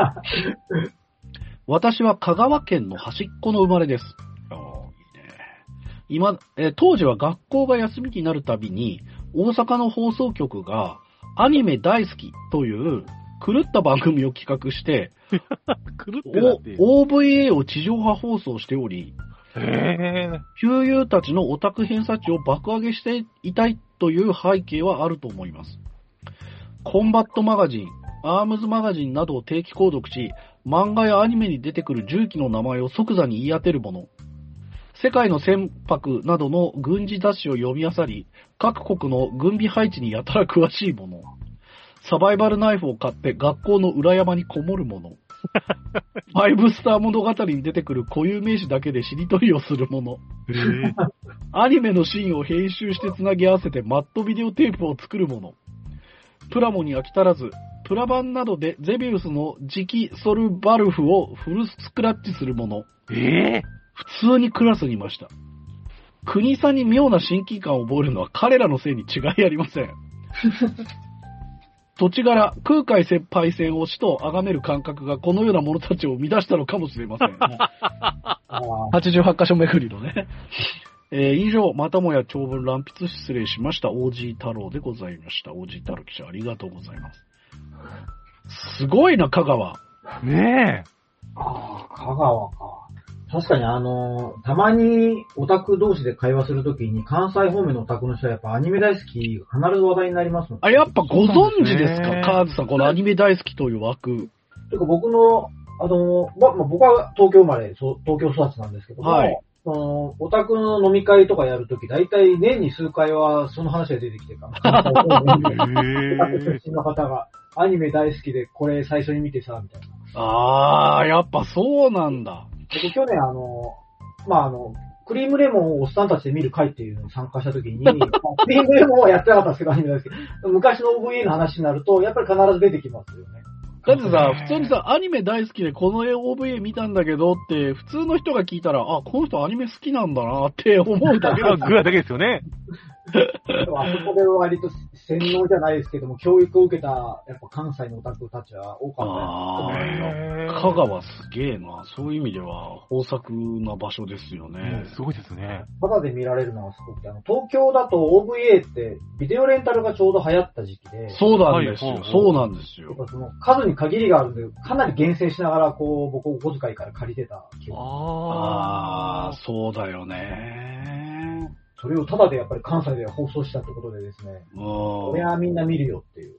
私は香川県の端っこの生まれです。いいね。今、えー、当時は学校が休みになるたびに、大阪の放送局が、アニメ大好きという狂った番組を企画して、狂ってなっていう オーブイエー を地上波放送しており、旧友たちのオタク偏差値を爆上げしていたいという背景はあると思います。コンバットマガジン、アームズマガジンなどを定期購読し、漫画やアニメに出てくる銃器の名前を即座に言い当てるもの。世界の船舶などの軍事雑誌を読み漁り、各国の軍備配置にやたら詳しいもの。サバイバルナイフを買って学校の裏山にこもるもの。ファイブスター物語に出てくる固有名詞だけでしりとりをするもの。アニメのシーンを編集してつなぎ合わせてマットビデオテープを作るもの。プラモに飽き足らず、プラ版などでゼビウスの磁気ソルバルフをフルスクラッチするもの。えー普通にクラスにいました。国さんに妙な親近感を覚えるのは彼らのせいに違いありません。土地柄、空海切配線を死と崇める感覚がこのような者たちを生み出したのかもしれません。はちじゅうはち箇所巡りのね。えー、以上、またもや長文乱筆失礼しました。オージー 太郎でございました。オージー 太郎記者ありがとうございます。すごいな、香川。 ねえ。 ああ、香川か。確かにあのー、たまにオタク同士で会話するときに関西方面のオタクの人はやっぱアニメ大好き必ず話題になりますもん。 あ、やっぱご存知ですか、カーズさん、このアニメ大好きという枠。 てか僕の、あのー、ま、ま僕は東京生まれ、東京育ちなんですけども、はい、そのオタクの飲み会とかやるとき、だいたい年に数回はその話が出てきてるから。オタク出身の方がアニメ大好きでこれ最初に見てさ、みたいな。 あー、やっぱそうなんだ。 僕去年あの、まあ、あの、クリームレモンをおっさんたちで見る会っていうのに参加した時に、まあ、クリームレモンはやってなかったんですけど、アニメですけど、昔の オーブイエー の話になると、やっぱり必ず出てきますよね。 だってさ、普通にさ、アニメ大好きでこの オーブイエー 見たんだけどって、普通の人が聞いたら、あ、この人アニメ好きなんだなって思うだけだぐらいだけですよね。 あそこで割と洗脳じゃないですけども、教育を受けた、やっぱ関西のオタクたちは多かったです。香川すげえな。そういう意味では豊作な場所ですよね。 うん、すごいですね。 ただで見られるのはすごくて、あの、東京だと オーブイエー ってビデオレンタルがちょうど流行った時期で。 そうなんですよ。はい、そうなんですよ。 その数に限りがあるんで、かなり厳選しながら、こう、僕お小遣いから借りてた記憶。 ああ、そうだよね。 それをただでやっぱり関西で放送したってことでですね。これはみんな見るよっていう。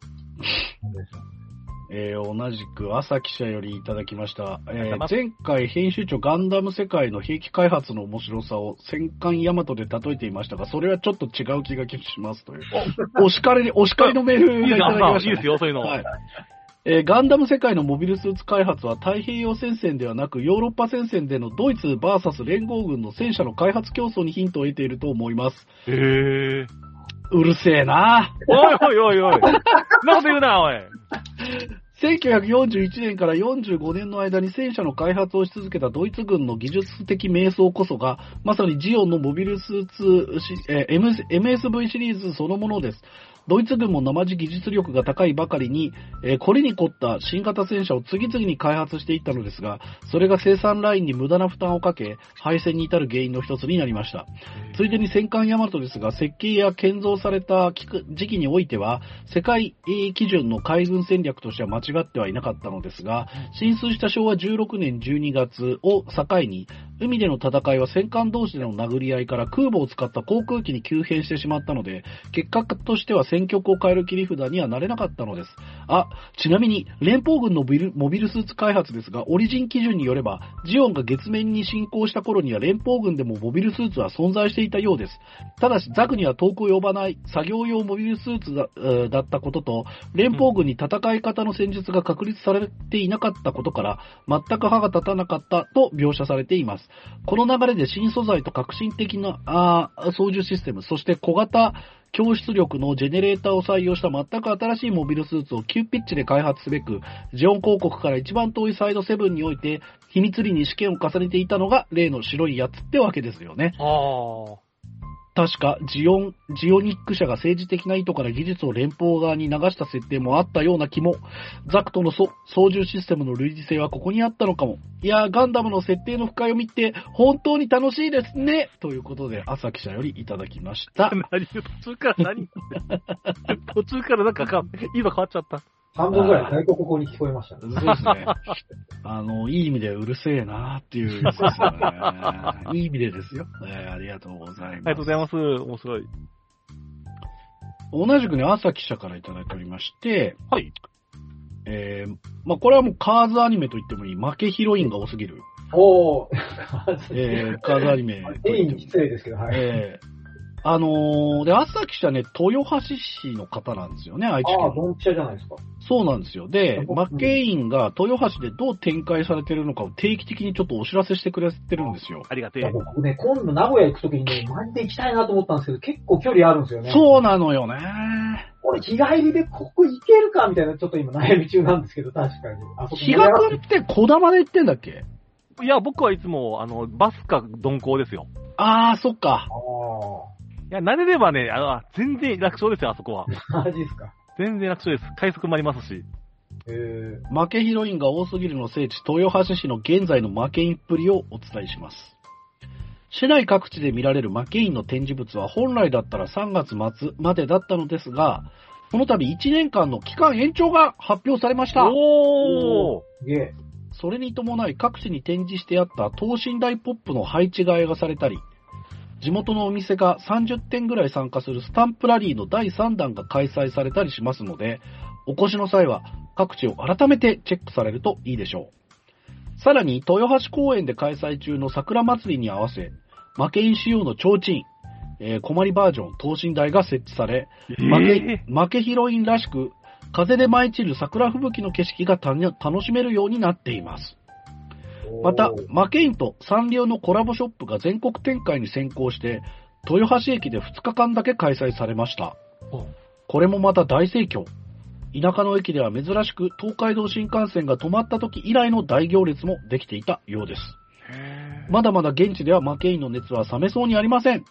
えー、同じく朝記者よりいただきました。えー、前回編集長ガンダム世界の兵器開発の面白さを戦艦ヤマトで例えていましたが、それはちょっと違う気がしますという。お叱りに、お叱りのメールがいただきました、ね。 いいですよ、そういうの。 はい。えー、ガンダム世界のモビルスーツ開発は太平洋戦線ではなくヨーロッパ戦線でのドイツ ブイエス 連合軍の戦車の開発競争にヒントを得ていると思います。 へー。 うるせえな。 おいおいおいおい。なこと言うな、おい。 せんきゅうひゃくよんじゅういちねんからよんじゅうごねんの間に戦車の開発をし続けたドイツ軍の技術的迷走こそが、まさにジオンのモビルスーツ、えー、エムエスブイ シリーズそのものです。ドイツ軍も生地技術力が高いばかりに、えー、凝りに凝った新型戦車を次々に開発していったのですが、それが生産ラインに無駄な負担をかけ、廃線に至る原因の一つになりました。ついでに戦艦ヤマトですが、設計や建造された時期においては、世界基準の海軍戦略としては間違ってはいなかったのですが、進水したしょうわじゅうろくねんじゅうにがつを境に、海での戦いは戦艦同士での殴り合いから空母を使った航空機に急変してしまったので、結果としては戦局を変える切り札にはなれなかったのです。あ、ちなみに連邦軍のビルモビルスーツ開発ですが、オリジン基準によれば、ジオンが月面に進行した頃には連邦軍でもモビルスーツは存在していたようです。ただしザクには遠く及ばない作業用モビルスーツ だ, だったことと、連邦軍に戦い方の戦術が確立されていなかったことから、全く歯が立たなかったと描写されています。この流れで新素材と革新的なあ操縦システム、そして小型強出力のジェネレーターを採用した全く新しいモビルスーツを急ピッチで開発すべく、ジオン広告から一番遠いサイドセブンにおいて秘密裏に試験を重ねていたのが例の白いやつってわけですよね。 ああ。 確かジオン、ジオニック社が政治的な意図から技術を連邦側に流した設定もあったような気も、ザクとの操縦システムの類似性はここにあったのかも。いやー、ガンダムの設定の深読みって本当に楽しいですねということで、朝記者よりいただきました。 何途中から何途中からなんかか、今変わっちゃった。 半分ぐらい外国語に聞こえましたね。 そうですね。あの、いい意味でうるせえなっていうやつですよね。いい意味でですよ、えー。ありがとうございます。ありがとうございます。面白い。 同じくね、朝記者からいただいておりまして、 はい。 えー、まあ、これはもうカーズアニメと言ってもいい。負けヒロインが多すぎる。 おー。 えー、カーズアニメ。 いい失礼ですけど、はい。 えーあのー、で、朝記者ね、豊橋市の方なんですよね、愛知県。 ああ、ドンピシャじゃないですか。 そうなんですよ。で、マッケインが豊橋でどう展開されてるのかを定期的にちょっとお知らせしてくれてるんですよ。 ありがてえ。 僕ね、今度名古屋行くときにね、マジで行きたいなと思ったんですけど、結構距離あるんですよね。 そうなのよね。 俺、日帰りでここ行けるかみたいな、ちょっと今悩み中なんですけど、確かに。あそこ日がくんって小玉で行ってんだっけ？ いや、僕はいつも、あの、バスか鈍行ですよ。 あー、そっか。 ああ。 いや、慣れればね、あ全然楽勝ですよ、あそこは。 マジですか。 全然楽勝です。快速もありますし。 へー。負けヒロインが多すぎるの聖地、豊橋市の現在の負けインっぷりをお伝えします。市内各地で見られる負けインの展示物は本来だったらさんがつまつまでだったのですが、この度いちねんかんの期間延長が発表されました。 おー。 すげえ。 それに伴い各地に展示してあった等身大ポップの配置替えがされたり、地元のお店がさんじゅってんぐらい参加するスタンプラリーのだいさんだんが開催されたりしますので、お越しの際は各地を改めてチェックされるといいでしょう。さらに豊橋公園で開催中の桜祭りに合わせ、負けイン仕様の提灯、えー、小まりバージョン等身大が設置され、 えー、 負け、負けヒロインらしく風で舞い散る桜吹雪の景色が楽しめるようになっています。また、マケインとサンリオのコラボショップが全国展開に先行して、豊橋駅でふつかかんだけ開催されました。これもまた大盛況。田舎の駅では珍しく東海道新幹線が止まった時以来の大行列もできていたようです。まだまだ現地ではマケインの熱は冷めそうにありません。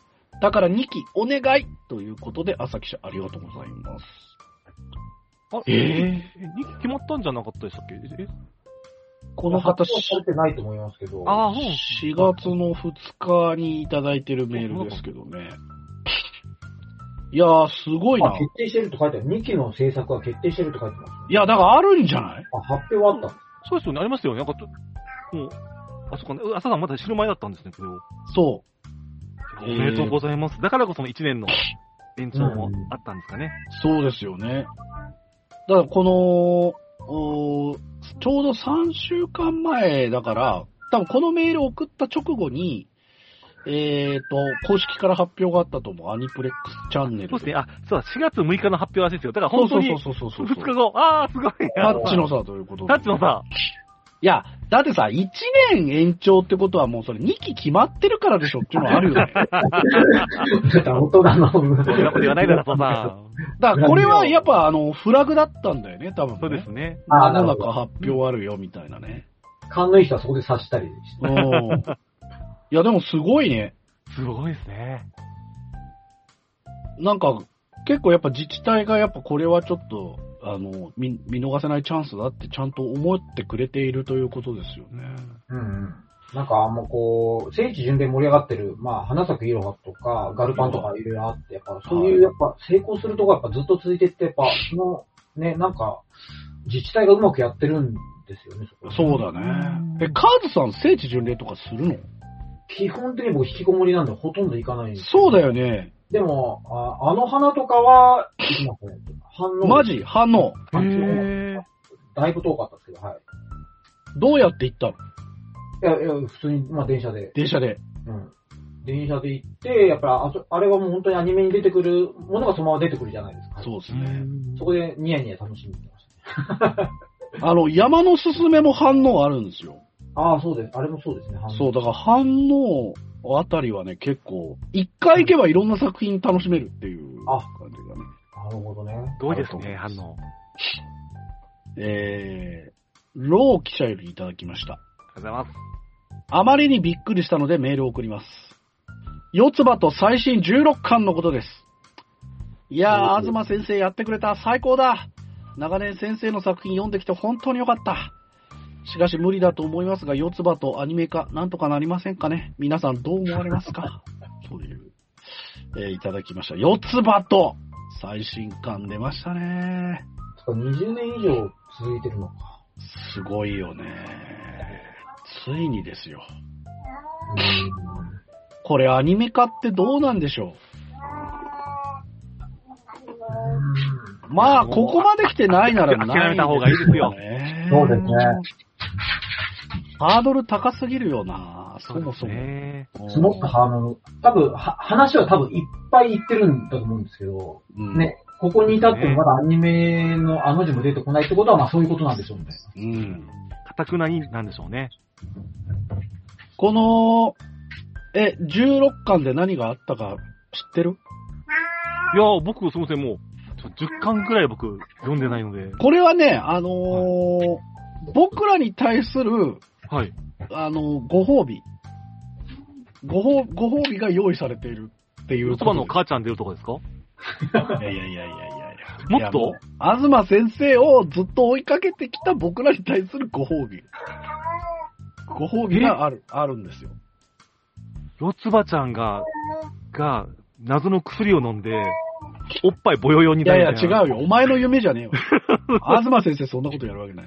だからにきお願いということで、朝記者ありがとうございます。 あ、えー、にき決まったんじゃなかったでしたっけ？えこの方、発表されてないと思いますけど。 ああ、 しがつのふつかにいただいてるメールですけどね。いやー、すごいな。 決定してると書いてある。にきの制作は決定してると書いてます、ね。 いや、だからあるんじゃない？ あ、発表はあった。 そうですよね、ありますよね。なんか、もう、あそこね、朝さんまだ知る前だったんですね、これを。 そう。 おめでとうございます。だからこそのいちねんの延長もあったんですかね。 うん、そうですよね。だからこの、おちょうどさんしゅうかんまえだから、多分このメールを送った直後に、えーと、公式から発表があったと思う。アニプレックスチャンネルで。 そうですね。あ、そうだ、しがつむいかの発表らしいですよ。だから本当に、 そうそうそうそうそう。 ふつかご、あー、すごい。 タッチの差ということで。 タッチの差。 いや、だってさ、いちねん延長ってことはもうそれにき決まってるからでしょっていうのはあるよね。 大人の。そんなこと言わないだろ、さ。 だからこれはやっぱあの、フラグだったんだよね、多分、ね。 そうですね。 ああ、なんか発表あるよ、みたいなね。 勘のいい人はそこで察したりして。 いや、でもすごいね。 すごいですね。 なんか、結構やっぱ自治体がやっぱこれはちょっと、あの、見、見逃せないチャンスだってちゃんと思ってくれているということですよね。 うんうん。なんかもうこう、聖地巡礼盛り上がってる、まあ、花咲いろはとか、ガルパンとかいろいろあって、やっぱそういうやっぱ成功するとこやっぱずっと続いてって、やっぱ、その、ね、なんか、自治体がうまくやってるんですよね、そこ。 そうだね。え、カーズさん聖地巡礼とかするの？ 基本的に僕引きこもりなんでほとんど行かないんです。 そうだよね。 でも、あ, あの花とかは、行きますね。反応。 マジ？反応。 へー。だいぶ遠かったですけど、はい。 どうやって行ったの？ いや、いや、普通に、まあ電車で。 電車で。 うん。電車で行って、やっぱりあそ、あれはもう本当にアニメに出てくるものがそのまま出てくるじゃないですか。 そうですね。 そこでニヤニヤ楽しんでましたね。 あの、山のすすめも反応あるんですよ。 ああ、そうです。あれもそうですね。 そう、だから反応あたりはね、結構、一回行けばいろんな作品楽しめるっていう感じがね。 なるほどね。 すごいですね、反応。 えー、ロー記者よりいただきました。 ありがとうございます。 あまりにびっくりしたのでメールを送ります。四つ葉と最新じゅうろっかんのことです。いやー、東先生やってくれた。最高だ。長年先生の作品読んできて本当によかった。しかし無理だと思いますが、四つ葉とアニメ化、なんとかなりませんかね。皆さんどう思われますか？そういう、えー、いただきました。四つ葉と最新刊出ましたね。 にじゅうねん以上続いてるのか。 すごいよね。ついにですよ。これアニメ化ってどうなんでしょう？まあ、ここまで来てないならない、ね。 諦めた方がいいですよ。 そうですね。 ハードル高すぎるよな、そもそも。 積もったハードル。多分、は、話は多分いっぱい言ってるんだと思うんですけど、うん、ね、ここに至ってもまだアニメのあの字も出てこないってことは、まあそういうことなんでしょうみたいな。 うん。かたくなになんでしょうね。 この、え、じゅうろっかんで何があったか知ってる？ いや、僕、すみません、もう、じゅっかんくらい僕、読んでないので。 これはね、あのーはい、僕らに対する、 はい。 あのー、ご褒美。ご褒、ご褒美が用意されているっていう。 四つ葉の母ちゃん出るとかですか？ いやいやいやいやいや。 もっと東先生をずっと追いかけてきた僕らに対するご褒美。ご褒美がある、あるんですよ。 四つ葉ちゃんが、が、謎の薬を飲んで、おっぱいぼよよになる。 いやいや違うよ。お前の夢じゃねえよ。東先生そんなことやるわけない。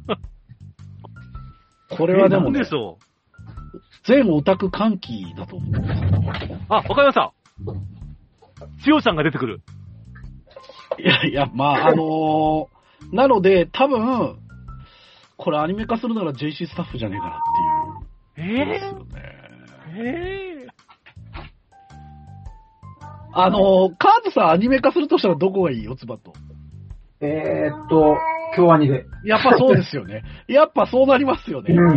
これはでもね、 なんでしょう。 全オタク歓喜だと思う。 あ、わかりました。千代ちゃんが出てくる。 いやいや、まあ、あのー、なので、多分、これアニメ化するなら ジェイシー スタッフじゃねえかなっていう。えぇ、ー、ですよね。 えぇ、ー、 あのー、カーズさんアニメ化するとしたらどこがいい？四つ葉と。 えーっと、京アニで。 やっぱそうですよね。やっぱそうなりますよね。うん、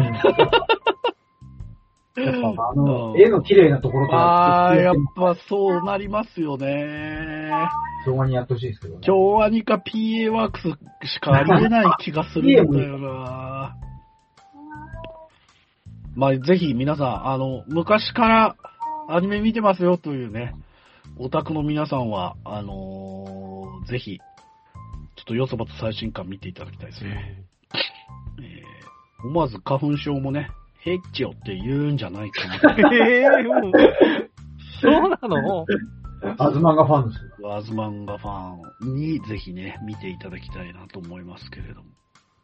やっぱあの、絵の綺麗なところから。 ああ、やっぱそうなりますよね。 京アニやってほしいですけどね。 京アニか ピーエー ワークスしかありえない気がするんだよな。まあ、ぜひ皆さん、あの、昔からアニメ見てますよというね、 オタクの皆さんは、あのー、ぜひ、ちょっとよそばと最新刊見ていただきたいですね。えー、思わず花粉症もね、ヘッチョって言うんじゃないかな。えー、もうそうなのアズマンガファンですよ。アズマンガファンにぜひね、見ていただきたいなと思いますけれども。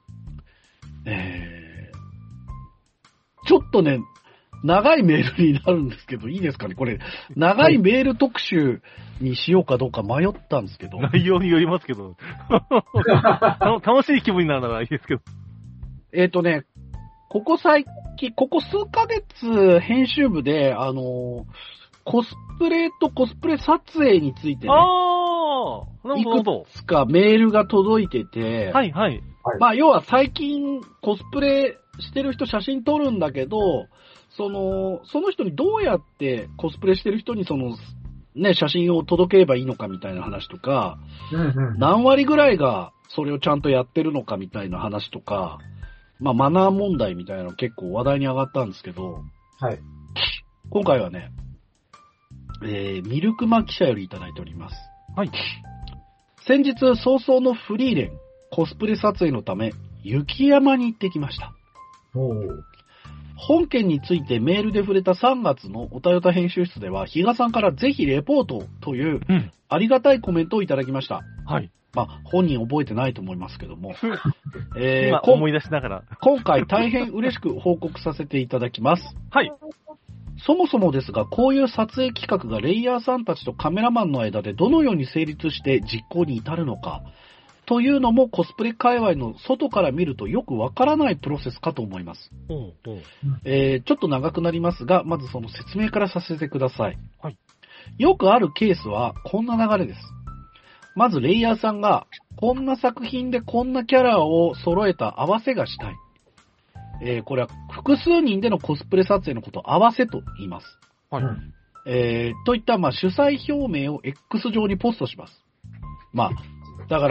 えー、ちょっとね、長いメールになるんですけど、いいですかねこれ、長いメール特集にしようかどうか迷ったんですけど。 内容によりますけど。楽しい気分になるならいいですけど。 えっとね、ここ最近、ここ数ヶ月編集部で、あの、コスプレとコスプレ撮影についてね、 ああ、 いくつかメールが届いてて、 はいはい。 まあ、要は最近コスプレしてる人写真撮るんだけど、その、その人にどうやってコスプレしてる人にその、ね、写真を届ければいいのかみたいな話とか、 うんうん、 何割ぐらいがそれをちゃんとやってるのかみたいな話とか、まあ、マナー問題みたいなの結構話題に上がったんですけど、 はい。 今回はね、えー、ミルクマ記者よりいただいております。 はい。 先日、早々のフリーレン、コスプレ撮影のため、雪山に行ってきました。 おー。 本件についてメールで触れたさんがつのおたよた編集室では、比嘉さんからぜひレポートというありがたいコメントをいただきました。 うん、はい。 まあ、本人覚えてないと思いますけども。 えー、今思い出しながら。 今回大変嬉しく報告させていただきます。 はい。 そもそもですが、こういう撮影企画がレイヤーさんたちとカメラマンの間でどのように成立して実行に至るのか、というのもコスプレ界隈の外から見るとよくわからないプロセスかと思います。 うんうんえー、ちょっと長くなりますが、まずその説明からさせてください。 はい。 よくあるケースはこんな流れです。まずレイヤーさんが、こんな作品でこんなキャラを揃えた合わせがしたい。えー、これは複数人でのコスプレ撮影のことを合わせと言います。 はい。 えー、といった、まあ、主催表明を X 上にポストします。まあ、だから、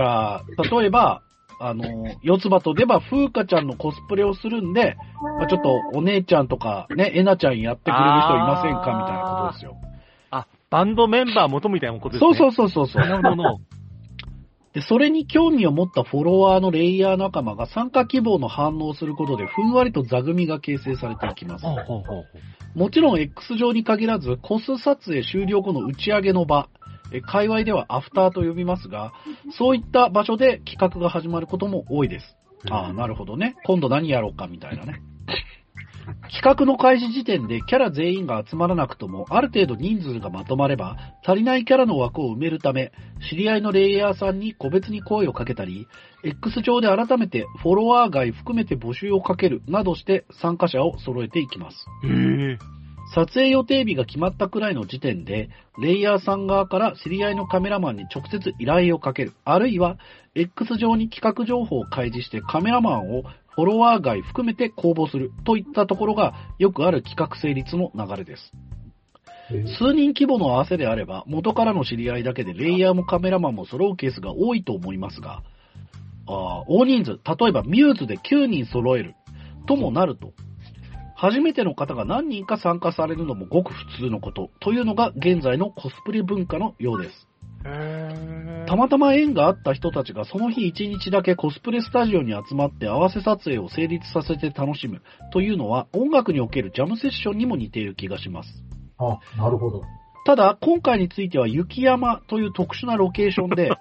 例えば、あの、四つ葉と出ば風花ちゃんのコスプレをするんで、まあ、ちょっとお姉ちゃんとかね、えなちゃんやってくれる人いませんかみたいなことですよ。 あ、バンドメンバー元みたいなことですね。 そうそうそうそう。 なるほど。 で、それに興味を持ったフォロワーのレイヤー仲間が参加希望の反応をすることでふんわりと座組が形成されていきます。 ほうほうほう。 もちろん X 上に限らず、コス撮影終了後の打ち上げの場、界隈ではアフターと呼びますが、そういった場所で企画が始まることも多いです。ああ、なるほどね。今度何やろうかみたいなね。企画の開始時点でキャラ全員が集まらなくとも、ある程度人数がまとまれば、足りないキャラの枠を埋めるため、知り合いのレイヤーさんに個別に声をかけたり、X 上で改めてフォロワー外含めて募集をかけるなどして参加者を揃えていきます。 へー。 撮影予定日が決まったくらいの時点で、レイヤーさん側から知り合いのカメラマンに直接依頼をかける。あるいは、X 上に企画情報を開示してカメラマンをフォロワー外含めて公募するといったところがよくある企画成立の流れです。数人規模の合わせであれば、元からの知り合いだけでレイヤーもカメラマンも揃うケースが多いと思いますが、あ大人数、例えばミューズできゅうにん揃えるともなると、初めての方が何人か参加されるのもごく普通のことというのが現在のコスプレ文化のようです。 へー。 たまたま縁があった人たちがその日一日だけコスプレスタジオに集まって合わせ撮影を成立させて楽しむというのは音楽におけるジャムセッションにも似ている気がします。 あ、なるほど。 ただ、今回については雪山という特殊なロケーションで、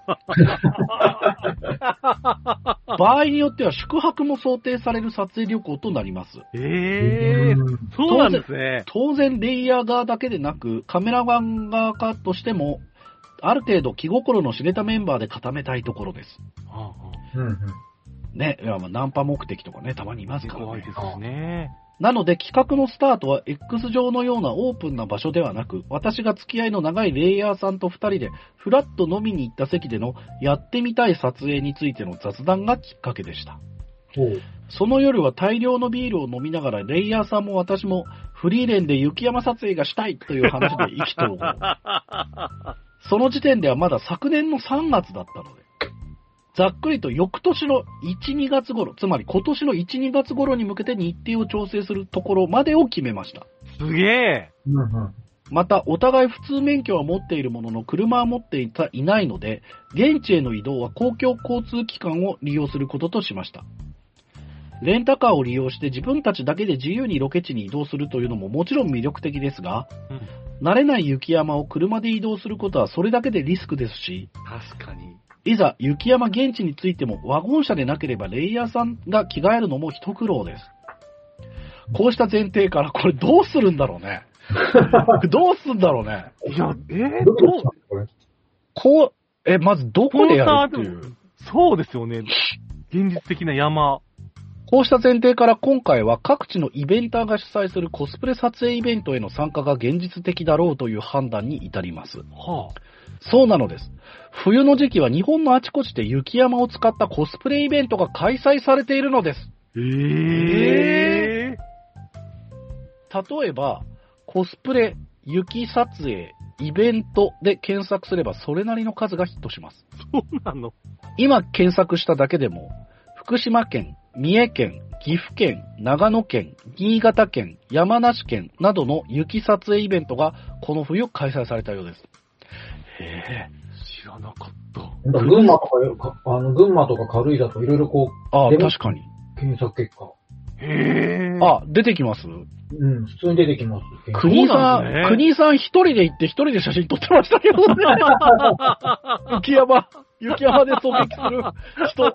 場合によっては宿泊も想定される撮影旅行となります。 えー、そうなんですね。 当然、レイヤー側だけでなく、カメラマン側としても、ある程度気心の知れたメンバーで固めたいところです。 はあはあ、 ね、いやまあナンパ目的とかね、たまにいますからね。 怖いですね。 なので企画のスタートは X 上のようなオープンな場所ではなく、私が付き合いの長いレイヤーさんとふたりでフラッと飲みに行った席でのやってみたい撮影についての雑談がきっかけでした。その夜は大量のビールを飲みながらレイヤーさんも私もフリーレンで雪山撮影がしたいという話で意気投合。その時点ではまだ昨年のさんがつだったので、ざっくりと翌年のいち、にがつ頃、つまり今年のいち、にがつ頃に向けて日程を調整するところまでを決めました。 すげえ。 また、お互い普通免許は持っているものの、車は持っていたいないので、現地への移動は公共交通機関を利用することとしました。レンタカーを利用して自分たちだけで自由にロケ地に移動するというのももちろん魅力的ですが、うん、慣れない雪山を車で移動することはそれだけでリスクですし、 確かに。 いざ雪山現地についてもワゴン車でなければレイヤーさんが着替えるのも一苦労です。こうした前提からこれどうするんだろうね。どうすんだろうね。 いや、えー、どうこう、え、まずどこでやるっていう。 そうですよね。現実的な山。 こうした前提から今回は各地のイベンターが主催するコスプレ撮影イベントへの参加が現実的だろうという判断に至ります。はあ、そうなのです。冬の時期は日本のあちこちで雪山を使ったコスプレイベントが開催されているのです。 えー、 えー、例えば、コスプレ、雪撮影、イベントで検索すればそれなりの数がヒットします。 そうなの？ 今検索しただけでも、福島県、三重県、岐阜県、長野県、新潟県、山梨県などの雪撮影イベントがこの冬開催されたようです。 へぇ、知らなかった。 群馬とか、あの、群馬とか軽井沢といろいろこう、 ああ、確かに。 検索結果。 へぇ。 あ、出てきます？ うん、普通に出てきます。 国さん、ね、国さん一人で行って一人で写真撮ってましたけどね。雪山、雪山で狙撃する人。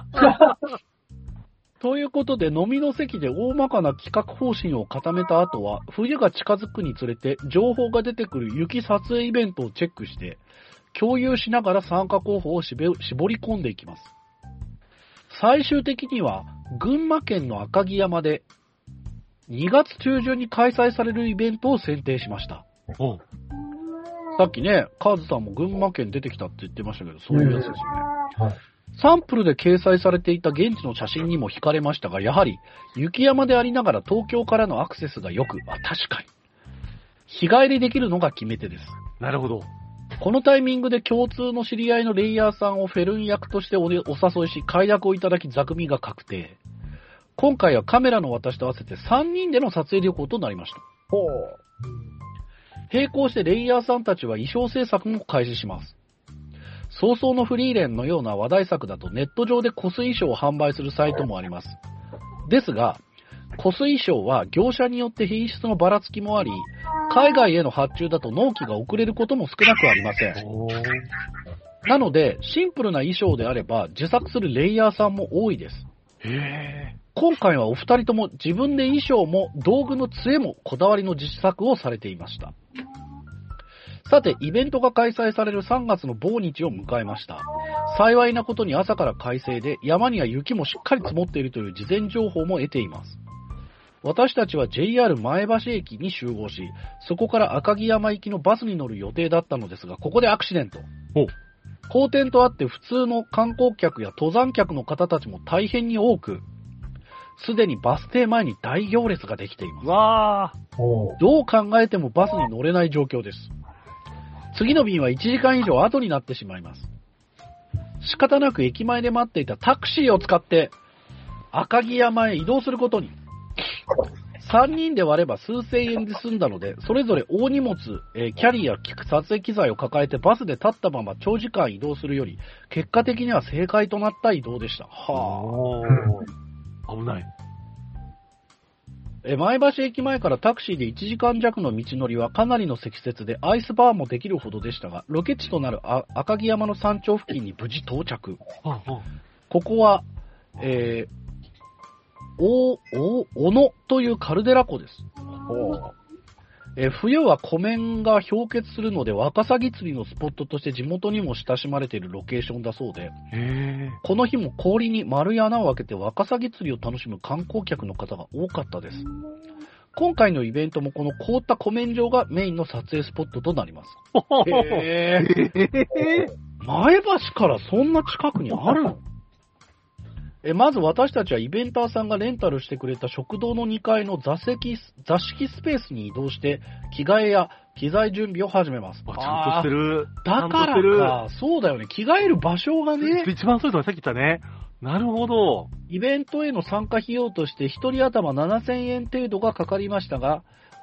ということで、飲みの席で大まかな企画方針を固めた後は、冬が近づくにつれて、情報が出てくる雪撮影イベントをチェックして、共有しながら参加候補を絞り込んでいきます。最終的には、群馬県の赤城山で、にがつ中旬に開催されるイベントを選定しました。 おさっきね、カーズさんも群馬県出てきたって言ってましたけど、そういうやつですよね。 はい、 サンプルで掲載されていた現地の写真にも惹かれましたが、やはり雪山でありながら東京からのアクセスが良く、あ、確かに。日帰りできるのが決め手です。 なるほど。 このタイミングで共通の知り合いのレイヤーさんをフェルン役としてお誘いし、快諾をいただき座組が確定。今回はカメラの私と合わせてさんにんでの撮影旅行となりました。 ほう。 並行してレイヤーさんたちは衣装制作も開始します。早々のフリーレンのような話題作だとネット上でコス衣装を販売するサイトもあります。ですが、コス衣装は業者によって品質のばらつきもあり、海外への発注だと納期が遅れることも少なくありません。なので、シンプルな衣装であれば自作するレイヤーさんも多いです。 へー。 今回はお二人とも自分で衣装も道具の杖もこだわりの自作をされていました。さて、イベントが開催されるさんがつの某日を迎えました。幸いなことに朝から快晴で、山には雪もしっかり積もっているという事前情報も得ています。私たちは ジェイアール 前橋駅に集合し、そこから赤城山行きのバスに乗る予定だったのですが、ここでアクシデント。好天とあって普通の観光客や登山客の方たちも大変に多く、すでにバス停前に大行列ができています。 わー。どう考えてもバスに乗れない状況です。次の便はいちじかん以上後になってしまいます。仕方なく駅前で待っていたタクシーを使って赤城山へ移動することに。さんにんで割れば数千円で済んだので、それぞれ大荷物、えー、キャリア、撮影機材を抱えてバスで立ったまま長時間移動するより、結果的には正解となった移動でした。はぁ。危ない。 え前橋駅前からタクシーでいちじかん弱の道のりはかなりの積雪でアイスバーもできるほどでしたが、ロケ地となる赤城山の山頂付近に無事到着。ここは、えー、お、お、おのというカルデラ湖です。えー、冬は湖面が氷結するのでワカサギ釣りのスポットとして地元にも親しまれているロケーションだそうで、 へー、 この日も氷に丸い穴を開けてワカサギ釣りを楽しむ観光客の方が多かったです。今回のイベントもこの凍った湖面上がメインの撮影スポットとなります。へー、前橋からそんな近くにあるの？えまず私たちはイベンターさんがレンタルしてくれた食堂のにかいの座席、座敷スペースに移動して着替えや機材準備を始めます。 あ、ちゃんとしてる。 だからか、そうだよね。着替える場所がね。 一番そういうのがさっき言ったね。なるほど。 イベントへの参加費用として一人頭ななせんえん程度がかかりましたが、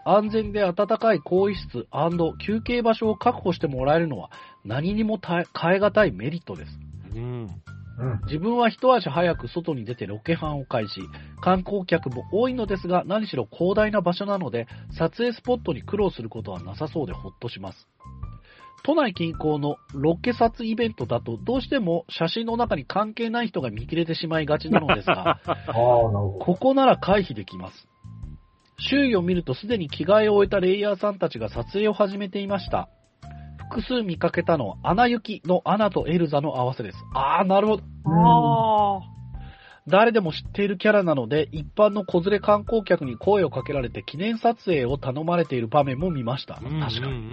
安全で暖かい更衣室&休憩場所を確保してもらえるのは何にも代え難いメリットです。 うんうん、 自分は一足早く外に出てロケハンを開始、観光客も多いのですが、何しろ広大な場所なので、撮影スポットに苦労することはなさそうでほっとします。都内近郊のロケ撮イベントだと、どうしても写真の中に関係ない人が見切れてしまいがちなのですが、ここなら回避できます。周囲を見るとすでに着替えを終えたレイヤーさんたちが撮影を始めていました。複数見かけたのは、アナ雪のアナとエルザの合わせです。あー、なるほど。あー。誰でも知っているキャラなので、一般の子連れ観光客に声をかけられて記念撮影を頼まれている場面も見ました。確かに。うんうんうんうん、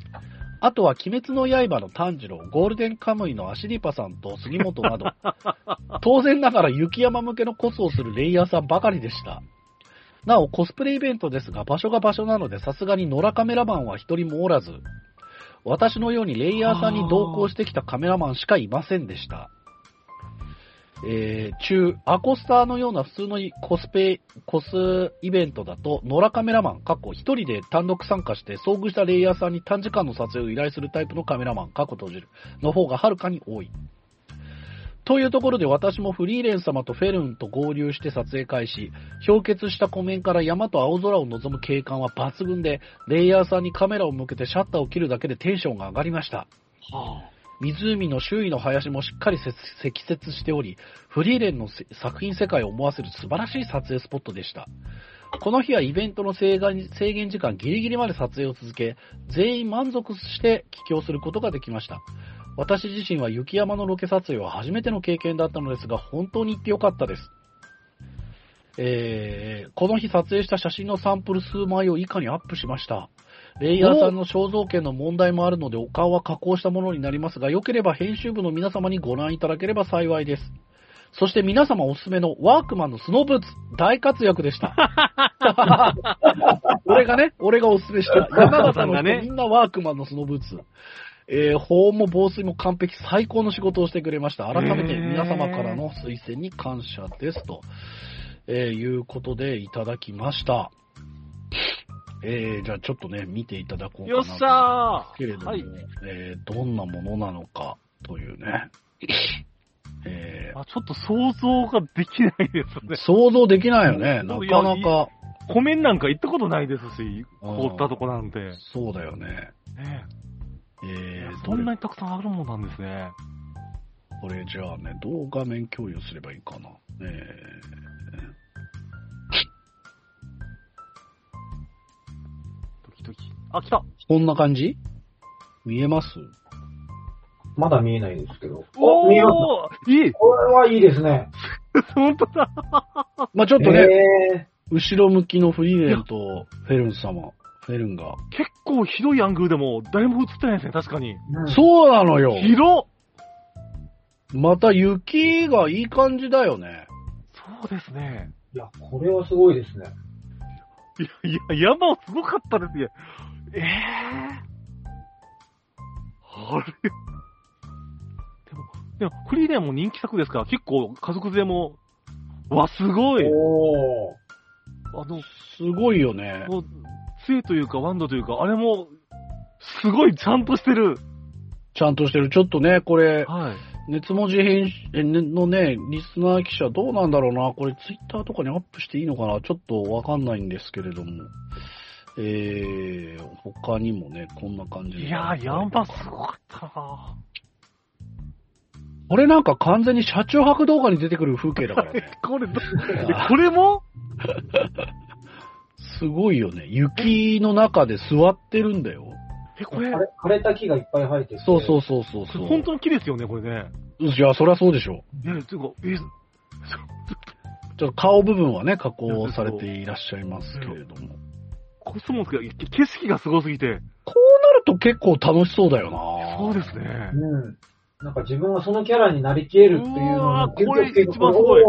あとは、鬼滅の刃の炭治郎、ゴールデンカムイのアシリパさんと杉本など、当然ながら雪山向けのコスをするレイヤーさんばかりでした。なお、コスプレイベントですが、場所が場所なので、さすがに野良カメラマンは一人もおらず、私のようにレイヤーさんに同行してきたカメラマンしかいませんでした。えー、中、アコスターのような普通のコスペ、コスイベントだと、野良カメラマン、過去一人で単独参加して遭遇したレイヤーさんに短時間の撮影を依頼するタイプのカメラマン、過去閉じる、の方がはるかに多い。というところで私もフリーレン様とフェルンと合流して撮影開始、氷結した湖面から山と青空を望む景観は抜群で、レイヤーさんにカメラを向けてシャッターを切るだけでテンションが上がりました。はあ、湖の周囲の林もしっかり積雪しており、フリーレンの作品世界を思わせる素晴らしい撮影スポットでした。この日はイベントの制限時間ギリギリまで撮影を続け、全員満足して帰郷することができました。私自身は雪山のロケ撮影は初めての経験だったのですが、本当に行ってよかったです。えー、この日撮影した写真のサンプル数枚を以下にアップしました。レイヤーさんの肖像権の問題もあるので、お顔は加工したものになりますが、よければ編集部の皆様にご覧いただければ幸いです。そして皆様おすすめのワークマンのスノーブーツ、大活躍でした。俺がね、俺がおすすめした。山形の人、ね、みんなワークマンのスノーブーツ。えー、保温も防水も完璧、最高の仕事をしてくれました。改めて皆様からの推薦に感謝ですと、えー、いうことでいただきました。えー、じゃあちょっとね、見ていただこうかなと。 よっしゃーけれども、はい、えー、どんなものなのかというね。えー、 あ、ちょっと想像ができないですね。 想像できないよね、なかなか。 湖面なんか行ったことないですし、凍ったとこなんて。 そうだよね。 ねえー、 そんなにたくさんあるもんなんですね。 これじゃあね、どう画面共有すればいいかな。えー、 ドキドキ。あ、来た。 こんな感じ？見えます？ まだ見えないですけど。 おー、見えます。いい。 これはいいですね。 本当だ。 まあちょっとね、 えー、後ろ向きのフリーレンとフェルン様。フェルンが。 結構広いアングルでも誰も映ってないですね、確かに。 うん、そうなのよ。 広っ。 また雪がいい感じだよね。 そうですね。 いや、これはすごいですね。 いや、いや、山はすごかったですね。えぇ、ー、あれでも、でも、フリーレンも人気作ですから、結構家族連れも、わ、すごい。 おー。あの、 すごいよね。 杖というか、ワンドというか、あれも、すごいちゃんとしてる。 ちゃんとしてる。ちょっとね、これ、 はい。 熱文字編集のね、リスナー記者どうなんだろうな。これツイッターとかにアップしていいのかな。ちょっとわかんないんですけれども。えー、他にもね、こんな感じで。 いやー、ヤンバすごかったな。 これなんか完全に車中泊動画に出てくる風景だからね。 これど、これもすごいよね。雪の中で座ってるんだよ。 え、これ。 枯れた木がいっぱい生えてる。 そうそうそうそうそう。 本当の木ですよね、これね。 いや、そりゃそうでしょ。 え、ていうか、え、 ちょっと顔部分はね、加工されていらっしゃいますけれども。 コスモスが、景色がすごすぎて。 こうなると結構楽しそうだよな。 そうですね。 うん。なんか自分がそのキャラになりきれるっていうのが、 これ一番すごい。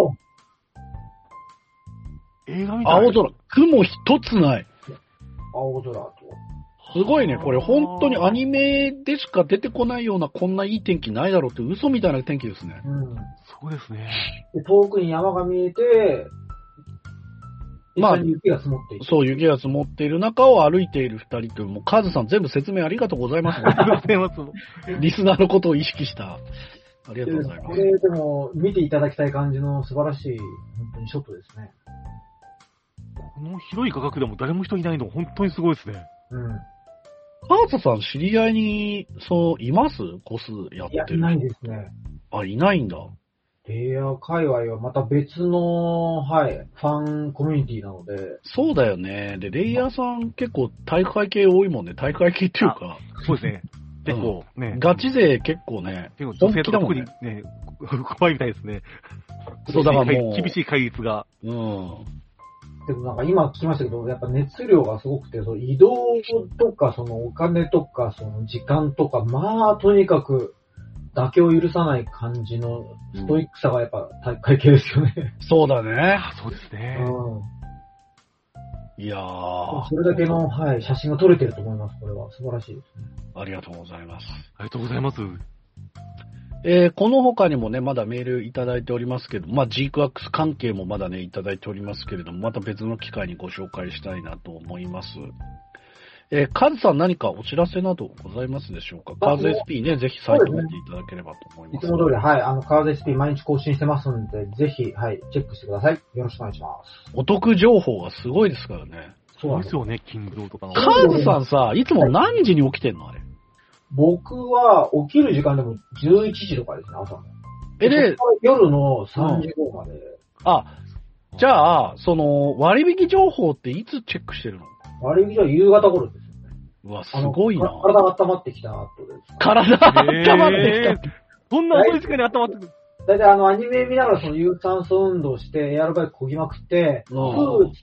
映画みたい。 青空。雲一つない。 青空と。 すごいね。これ本当にアニメでしか出てこないようなこんないい天気ないだろうって嘘みたいな天気ですね。 うん。 そうですね。 で遠くに山が見えて、 まあ、雪が積もっている。 そう、雪が積もっている中を歩いている二人という、もうカズさん全部説明ありがとうございます。 ありがとうございます。 リスナーのことを意識した。ありがとうございます。 これでも、見ていただきたい感じの素晴らしい、本当にショットですね。 この広い価格でも誰も人いないの、本当にすごいですね。 うん。 カズさん、知り合いに、そう、いますコスやってる。いや、 いないですね。 あ、いないんだ。 レイヤー界隈はまた別の、はい、ファンコミュニティなので。 そうだよね。で、レイヤーさん結構大会系多いもんね。大会系っていうか。 そうですね。結構ね、うん。 ガチ勢結構ね。 結構女性とか特にね、怖いみたいですね。 そうだからもう。 厳しい戒律が。 うん。 でもなんか今聞きましたけど、やっぱ熱量がすごくて、その移動とか、そのお金とか、その時間とか、まあとにかく、妥協を許さない感じのストイックさがやっぱ大会系ですよね、うん。 そうだね。 そうですね。 うん、いやー。 それだけの、はい、写真が撮れてると思います。これは素晴らしいですね。 ありがとうございます。 ありがとうございます。 えー、この他にもね、まだメールいただいておりますけど、まあ、ジークワックス 関係もまだね、いただいておりますけれども、また別の機会にご紹介したいなと思います。えー、カズさん何かお知らせなどございますでしょうか？カーズ エスピー ね、ぜひサイト見ていただければと思います。 いつも通り、はい、あの、カーズ エスピー 毎日更新してますんで、ぜひ、はい、チェックしてください。よろしくお願いします。 お得情報がすごいですからね。 そうですよね、キングローとかの。 カーズさんさ、いつも何時に起きてんのあれ。 僕は起きる時間でもじゅういちじとかですね、朝の。 え、で、 夜のさんじごまで、うん。 あ、じゃあ、その、割引情報っていつチェックしてるの？ 割引は夕方頃ですよね。 うわ、すごいな。 体が温まってきた後です。 体が温まってきた。 そんな遅い時間に温まってくる。 だいたいあの、アニメ見ながらその有酸素運動して、エアロバイク漕ぎまくって、ふーっつって、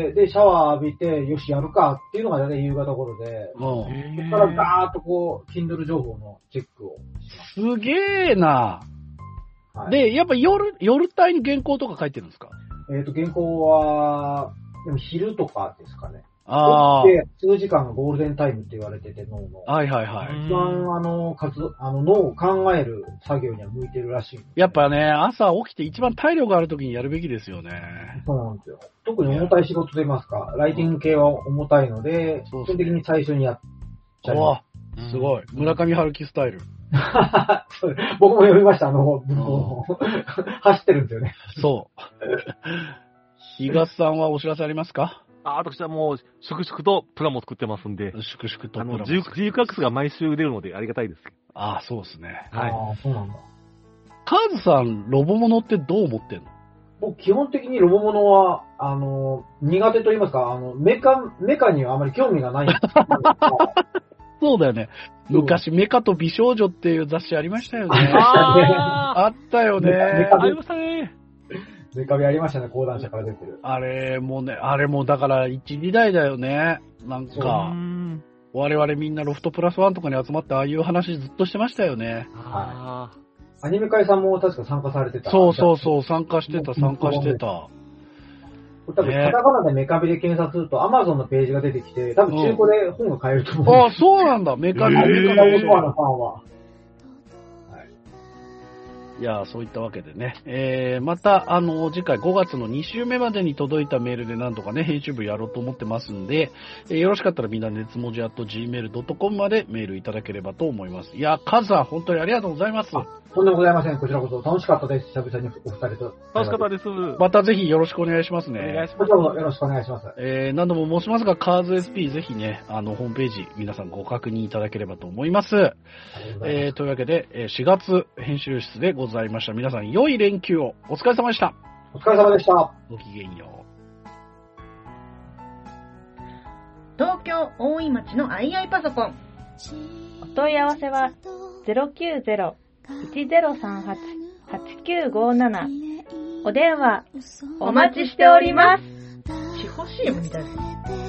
で、シャワー浴びて、よし、やるかっていうのがだいたい夕方頃で、そこからガーッとこう、Kindle 情報のチェックをします。 すげーな。はい、で、やっぱ夜、夜帯に原稿とか書いてるんですか？ えっと、原稿は、でも昼とかですかね。 ああ。 で、数時間がゴールデンタイムって言われてて、脳の。 はいはいはい。 一番、あの、活動、あの、脳を考える作業には向いてるらしい。 やっぱね、朝起きて一番体力がある時にやるべきですよね。 そうなんですよ。特に重たい仕事と言いますか、ライティング系は重たいので、基本的に最初にやっちゃいます。 おすごい。村上春樹スタイル。 僕も読みました、あの、文庫の。走ってるんですよね。 そう。東さんはお知らせありますか？ あ、私はもう、粛々とプラモ作ってますんで。 粛々とプラモ。 あの、ジークワックスが毎週出るのでありがたいです。 ああ、そうですね。 はい。ああ、そうなんだ。 カーズさん、ロボモノってどう思ってんの？ 僕、基本的にロボモノは、あの、苦手と言いますか、あの、メカ、メカにはあまり興味がないんですそうだよね。昔、メカと美少女っていう雑誌ありましたよね。 ああったよね。 ありましたね。 メカビありましたね、講談社から出てる。 あれもね、あれもだからいち、にだいだよね。なんか、我々みんなロフトプラスワンとかに集まってああいう話ずっとしてましたよね。 はい。アニメ会さんも確か参加されてた。 そうそうそう、参加してた、参加してた。 これ多分、カタカナでメカビで検索すると Amazon のページが出てきて、多分中古で本が買えると思う、 うん。ああ、そうなんだ、メカビ。 メカビのファンは。 いやー、そういったわけでね。えー、また、あの、次回ごがつのに週目までに届いたメールでなんとかね、編集部やろうと思ってますんで、えー、よろしかったらみんな熱文字 アットジーメールドットコム までメールいただければと思います。いやー、カズさん、本当にありがとうございます。 とんでもございません。こちらこそ楽しかったです。久々にお二人と。 楽しかったです。 またぜひよろしくお願いしますね。 お願いします。 こちらこそよろしくお願いします。 えー、何度も申しますが、カーズ エスピー ぜひね、あの、ホームページ、皆さんご確認いただければと思います。えー、というわけで、しがつ編集室でございました。皆さん、良い連休を。お疲れ様でした。 お疲れ様でした。 ごきげんよう。 東京大井町の アイアイ パソコン。お問い合わせは ゼロきゅうゼロ いちゼロさんはち はちきゅうごなな。お電話お待ちしております。地方 シーエム みたいですね。